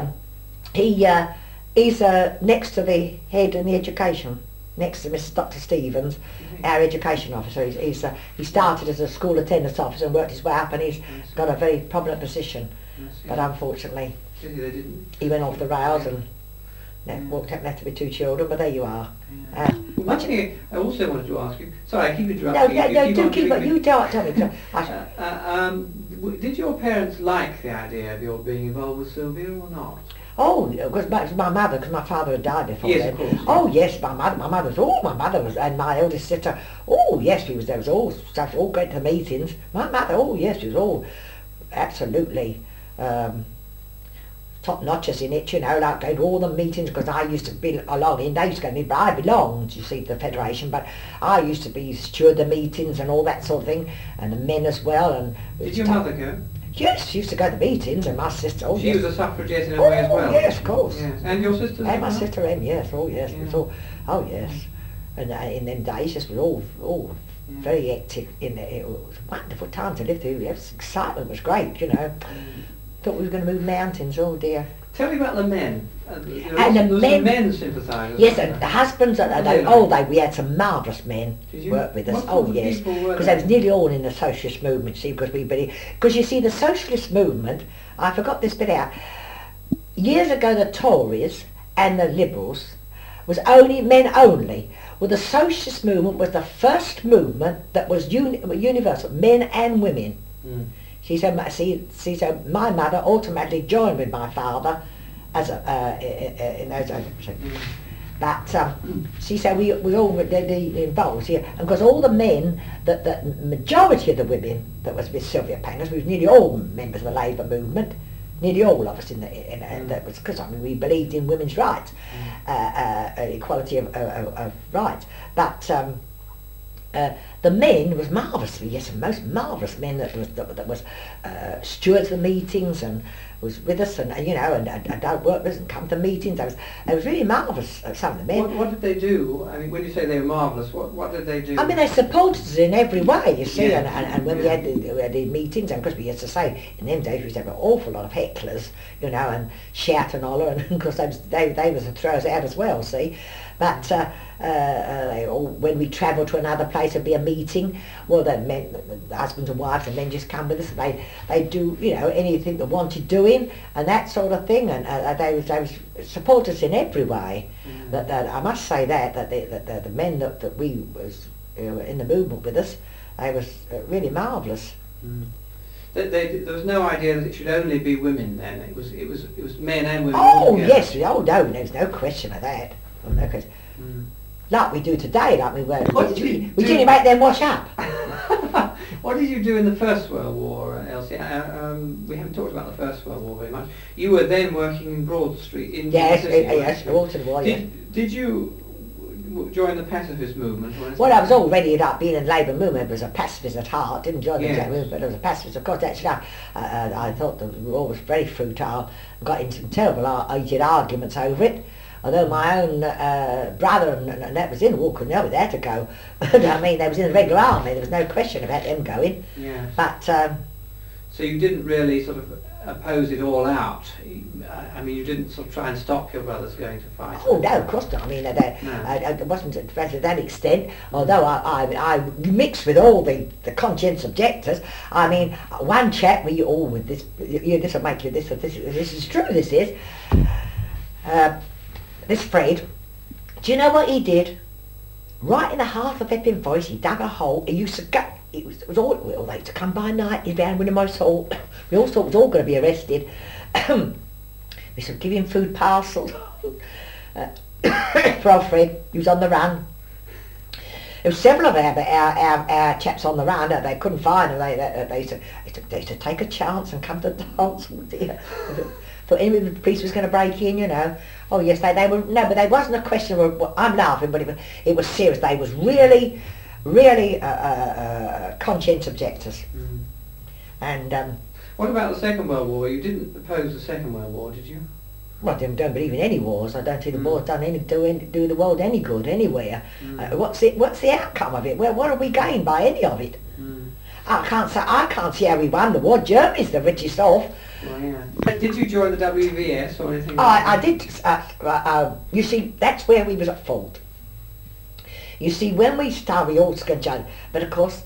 he's next to the head in the education, next to Mr. Dr. Stevens, our education officer. He started as a school attendance officer and worked his way up, and he's got a very prominent position. But unfortunately, They didn't. he went off the rails and walked out left to be 2 children. But there you are. One thing I also wanted to ask you. Sorry, I keep No, interrupting you. no, do on keep it. treating me. You tell me. Did your parents like the idea of your being involved with Sylvia or not? Oh, because my mother, because my father had died before Yes, then. of course, yeah. Oh yes, my mother was, and my eldest sister. Oh yes, there was all stuff, all going to meetings. My mother, oh yes, she was all absolutely top notches in it, you know, like going to all the meetings, because I used to be along in, they used to go, I belonged, you see, to the Federation, but I used to be steward the meetings and all that sort of thing, and the men as well. And Did your mother go? Yes, she used to go to meetings, and my sister, oh She yes. was a suffragette in a way as well. Yes, of course. Yes. And your sisters? And my as well? sister Em, yes, oh yes, Yeah. it's all, oh yes. And in them days, just were all Yeah. very hectic. It was a wonderful time to live through. The excitement was great, you know. Thought we were going to move mountains, oh dear. Tell me about the men. And There the was men- some men sympathisers. Yes, weren't and the there? husbands, we had some marvellous men Did you? work with us. What Oh sort of yes, people were because they? they was nearly all in the socialist movement. See, because you see, the socialist movement. I forgot this bit out. Years ago, the Tories and the Liberals was only men only. Well, the socialist movement was the first movement that was universal, men and women. Mm. She said, my mother automatically joined with my father as in those days. But she said we all were involved here, and because all the men, the majority of the women that was with Sylvia Pankhurst, we was nearly all members of the Labour movement, nearly all of us that was because we believed in women's rights, equality of rights. But the men was marvellous, yes, most marvellous men that was stewards of the meetings and was with us, and you know, and work with us and come to meetings. It was really marvellous. Some of the men. What did they do? I mean, when you say they were marvellous, what did they do? I mean, they supported us in every way, you see, Yeah. and when we had the meetings, and because we used to say in them days we used to have an awful lot of hecklers, you know, and shout and holler, and of course they was to throw us out as well, see. But when we travelled to another place, there'd be a meeting. Well, the men, the husbands and wives, and men just come with us. And they do, you know, anything they wanted doing and that sort of thing. And they support us in every way. Mm. That I must say that the men that we was in the movement with us, they was really marvellous. Mm. There was no idea that it should only be women then. It was men and women. Oh all together. yes, oh no, there's no question of that. Oh, no question. Mm. Like we do today, like we were. What did you We do? didn't make them wash up. What did you do in the First World War, Elsie? We haven't talked about the First World War very much. You were then working in Broad Street in Yes, City, yes, weren't Walton War, you? yes. Did you join the pacifist movement? Or anything? Well, I was already being in the Labour movement, was a pacifist at heart, didn't join the Yes. Labour movement, but I was a pacifist. Of course, actually, I thought the war was very futile, got into some terrible heated arguments over it. Although my own brother and that was in the war, couldn't help it, they had to go. I mean, they was in the regular army, there was no question about them going. Yeah. But So you didn't really sort of oppose it all out. I mean, you didn't sort of try and stop your brothers going to fight. oh no, of course not. I mean, it wasn't to that extent. Although I mixed with all the conscience objectors. I mean, one chap, this will make you this is true. This is this Fred. Do you know what he did? Right in the heart of Epping Forest, he dug a hole. He used to go. It was all they used to come by night. He'd round with him salt. We all thought was all going to be arrested. We should give him food parcels. For old Fred, he was on the run. There were several of our chaps on the run that they couldn't find, and they used to take a chance and come to the dance. Oh dear. Thought any of the police was going to break in, you know. Oh yes, they were. No, but there wasn't a question of. Well, I'm laughing, but it was serious. They was really conscience objectors. Mm. And What about the Second World War? You didn't oppose the Second World War, did you? well, I don't believe in any wars. I don't think the war's done do the world any good anywhere. What's the outcome of it? Well, what have we gained by any of it? Mm. I can't see how we won the war. Germany's the richest off. Well, yeah. But did you join the WVS or anything? I did. You see, that's where we was at fault. You see, when we started, we all join. But of course,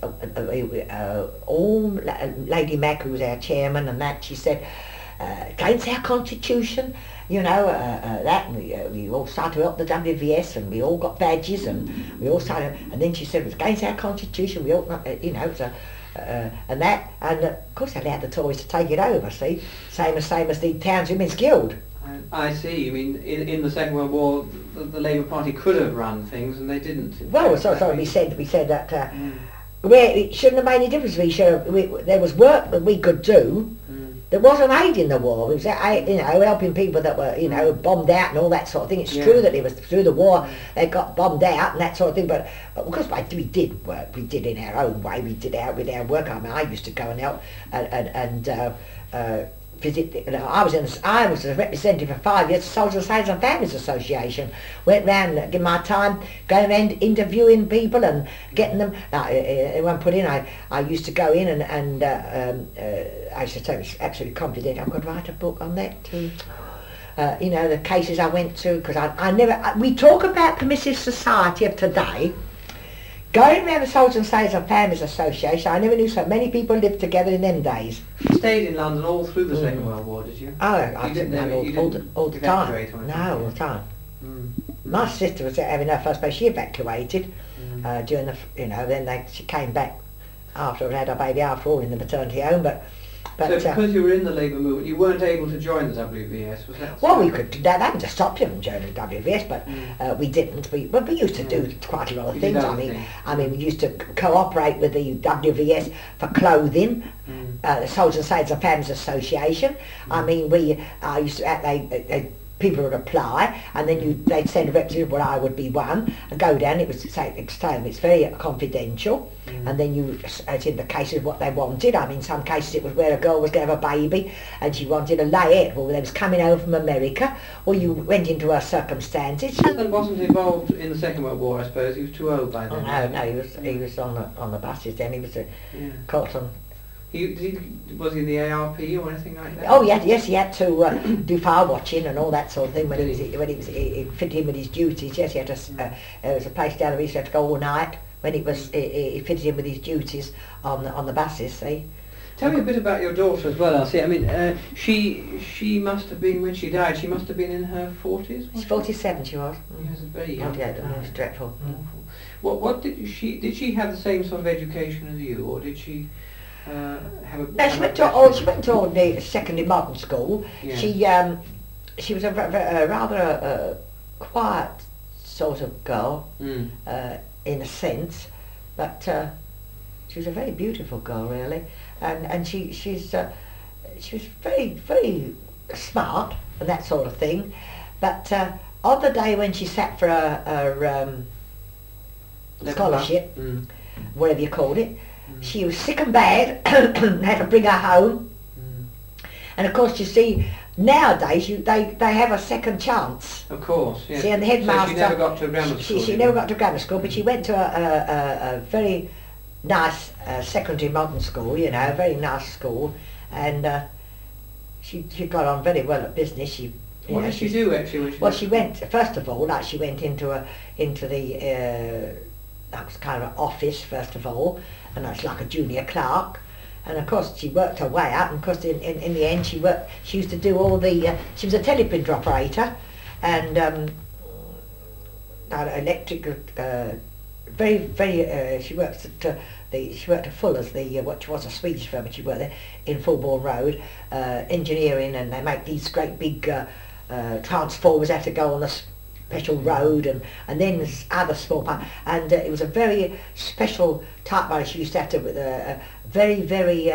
Lady Mac, who was our chairman, and that, she said, against our constitution, you know, that, and we all started to help the WVS, and we all got badges, and we all started, and then she said it was against our constitution, we all, you know, so, and that, and of course they allowed the Tories to take it over, see, same as the Towns Women's Guild. I see. I mean, in the Second World War, the Labour Party could have run things, and they didn't. Well, so we said that where it shouldn't have made any difference. There was work that we could do. There wasn't aid in the war. It was, you know, helping people that were, you know, bombed out and all that sort of thing. It's true that it was through the war they got bombed out and that sort of thing. But because we did work, we did in our own way. We did with our work. I mean, I used to go and help and visit. You know, I was a representative for 5 years, Soldiers, Sailors and Families Association. Went round, giving my time, going around interviewing people and getting them. Everyone put in. I used to go in and I used to say it was absolutely confidential. I'm going to write a book on that too. You know, the cases I went to, because we talk about permissive society of today. Going around the Soldiers and Sailors and Families Association, I never knew so many people lived together in them days. You stayed in London all through the Second World War, did you? Oh, I didn't all the time. No, all the time. My sister was having her first baby. She evacuated during the, you know. Then she came back after we had our baby after all in the maternity home. But so because you were in the Labour movement, you weren't able to join the WVS, was that? Well, we could. That hadn't to stop you from joining the WVS, but we didn't. We used to do quite a lot of things. I mean, we used to cooperate with the WVS for clothing, the Soldiers and Sailors and Families Association. I mean, I used to. people would apply, and then they'd send a representative, well, I would be one, and go down. It was it's very confidential, and then as in the cases what they wanted. I mean, some cases it was where a girl was going to have a baby, and she wanted a layette, or they was coming home from America, or you went into her circumstances. Your husband wasn't involved in the Second World War, I suppose. He was too old by then. Oh, no, he was on the buses then. He was caught on. Was he in the ARP or anything like that? Oh yes, he had to do fire watching and all that sort of thing when he fitted in with his duties. Yes, he had to. There was a place down there he used to have to go all night when he fitted in with his duties on the buses. See. Tell me a bit about your daughter as well, Elsie. I mean, she must have been, when she died, she must have been in her 40s? She's 47, she was. Yes, very young. Yeah, it was dreadful. What did she have the same sort of education as you, or did she have a... No, she went to ordinary secondary modern school. Yeah. She was a rather quiet sort of girl, in a sense, but she was a very beautiful girl, really, and she was very, very smart and that sort of thing. But on the day when she sat for her scholarship, whatever you called it, she was sick and bad, had to bring her home. And of course, you see, nowadays they have a second chance. Of course, yes. See, and the headmaster... So she never got to grammar school. She never got to grammar school, but she went to a very nice secondary modern school, you know, a very nice school, and she got on very well at business. What did she do actually? Well, she went, first of all, she went into the that was kind of an office first of all, and that's like a junior clerk. And of course she worked her way up, and of course in the end she used to do all the, she was a teleprinter operator, and electric, very, very, she worked at Fuller's, which was a Swedish firm, but she worked there in Fulbourn Road, engineering, and they make these great big transformers have to go on the special road, and then this other small part, and it was a very special typewriter she used to have to, with a very, very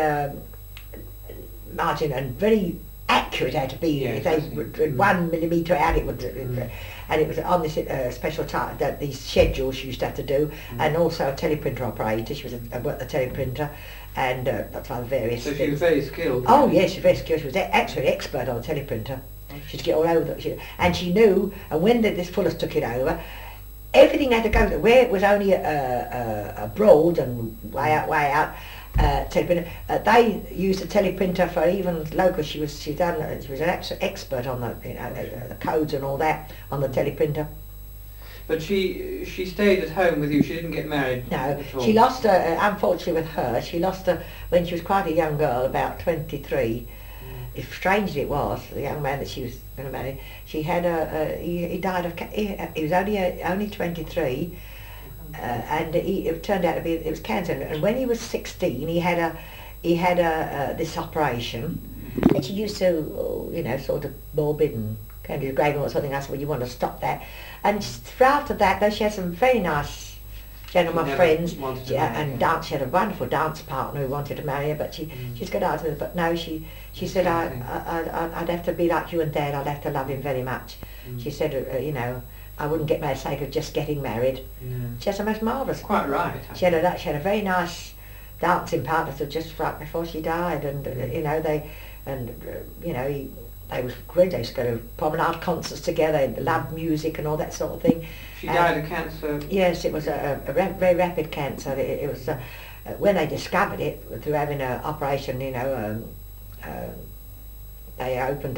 margin, and very accurate had to be. If they 1 millimetre out, it would, and it was on this special type that these schedules she used to have to do, and also a teleprinter operator. She was worked the teleprinter, and that's one of the various. So she was very skilled. Oh yes, she was very skilled. She was actually an expert on the teleprinter. She'd get all over and she knew. And when this Fuller's took it over, everything had to go where it was only a broad and way out. Teleprinter. They used a teleprinter for even local. She was an expert on the codes and all that on the teleprinter. But she stayed at home with you. She didn't get married. No, she lost her. Unfortunately, with her, she lost her when she was quite a young girl, about 23. If strange it was, the young man that she was going to marry, she had he died of he was only 23. And it turned out to be, it was cancer, and when he was 16 he had this operation, and she used to sort of morbid and kind of grave or something. I said, well, you want to stop that. And after that, though, she had some very nice gentlemen friends, and dance. She had a wonderful dance partner who wanted to marry her, but she's got out of it. But no, she said, I'd have to be like you and Dad. I'd have to love him very much. She said, I wouldn't get married for the sake of just getting married. She has the most marvellous. Quite right. She had a very nice dancing partner just right before she died, and they was great. They used to go to promenade concerts together, loved music and all that sort of thing. She died of cancer. Yes, it was a very rapid cancer. It was when they discovered it through having an operation. They opened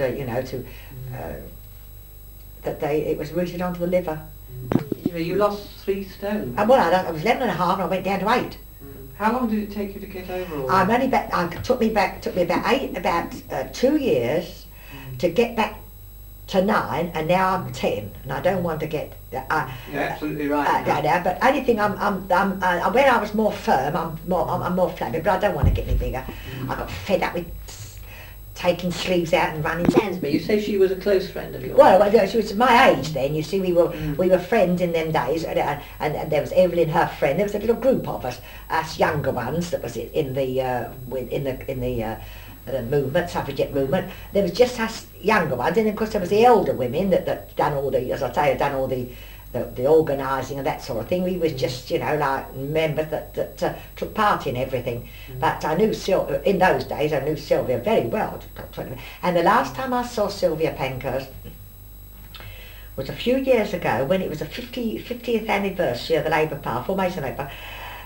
it was rooted onto the liver. You lost 3 stone. Well, I was 11 and a half, and I went down to 8. How long did it take you to get over all that? It took me about 2 years to get back to 9, and now I'm 10, and I don't want to get. You're absolutely right. But anything, when I was more firm, I'm more flabby, but I don't want to get any bigger. I got fed up with taking sleeves out and running. But you say she was a close friend of yours. Well, she was my age then. You see, we were friends in them days, and there was Evelyn, her friend. There was a little group of us younger ones, that was in the movement, suffragette movement. There was just us younger ones, and of course there was the elder women that done all the, as I say, had done all the organising and that sort of thing. We was just, you know, like members that took part in everything. But I knew in those days I knew Sylvia very well. And the last time I saw Sylvia Pankhurst was a few years ago when it was the 50th anniversary of the Labour Party, formation of the Labour.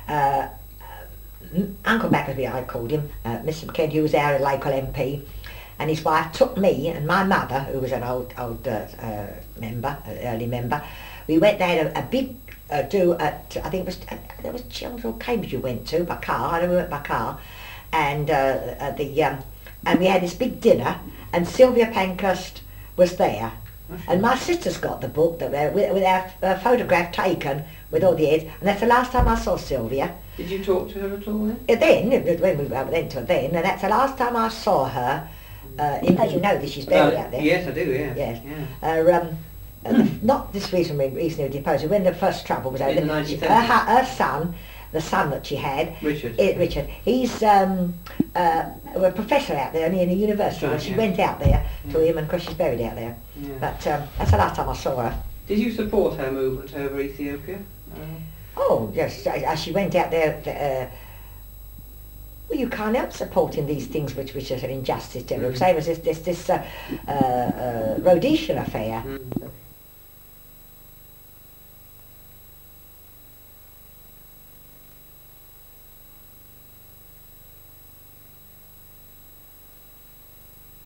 Uncle Maccaby, I called him, Mr McKenna, who was our local MP, and his wife took me and my mother, who was an old member, early member. We went there a big do at, I think it was Chelmsford or Cambridge we went to by car. I went by car, and and we had this big dinner, and Sylvia Pankhurst was there. And my sister's got the book that with our photograph taken with all the heads, and that's the last time I saw Sylvia. Did you talk to her at all then? Then, when we went to her then, and that's the last time I saw her. As you know, that she's buried out there. Yes, I do. Yeah. Yes. Yeah. Not this recently deposed. When the first trouble was over, In the 1970s. her son, the son that she had, Richard. He's a professor out there in the university. Right, and she yeah. went out there to him, and of course she's buried out there. Yeah. But that's the last time I saw her. Did you support her movement over Ethiopia? Oh yes, as she went out there. Well, you can't help supporting these things which are an injustice to everyone. Same as this Rhodesian affair.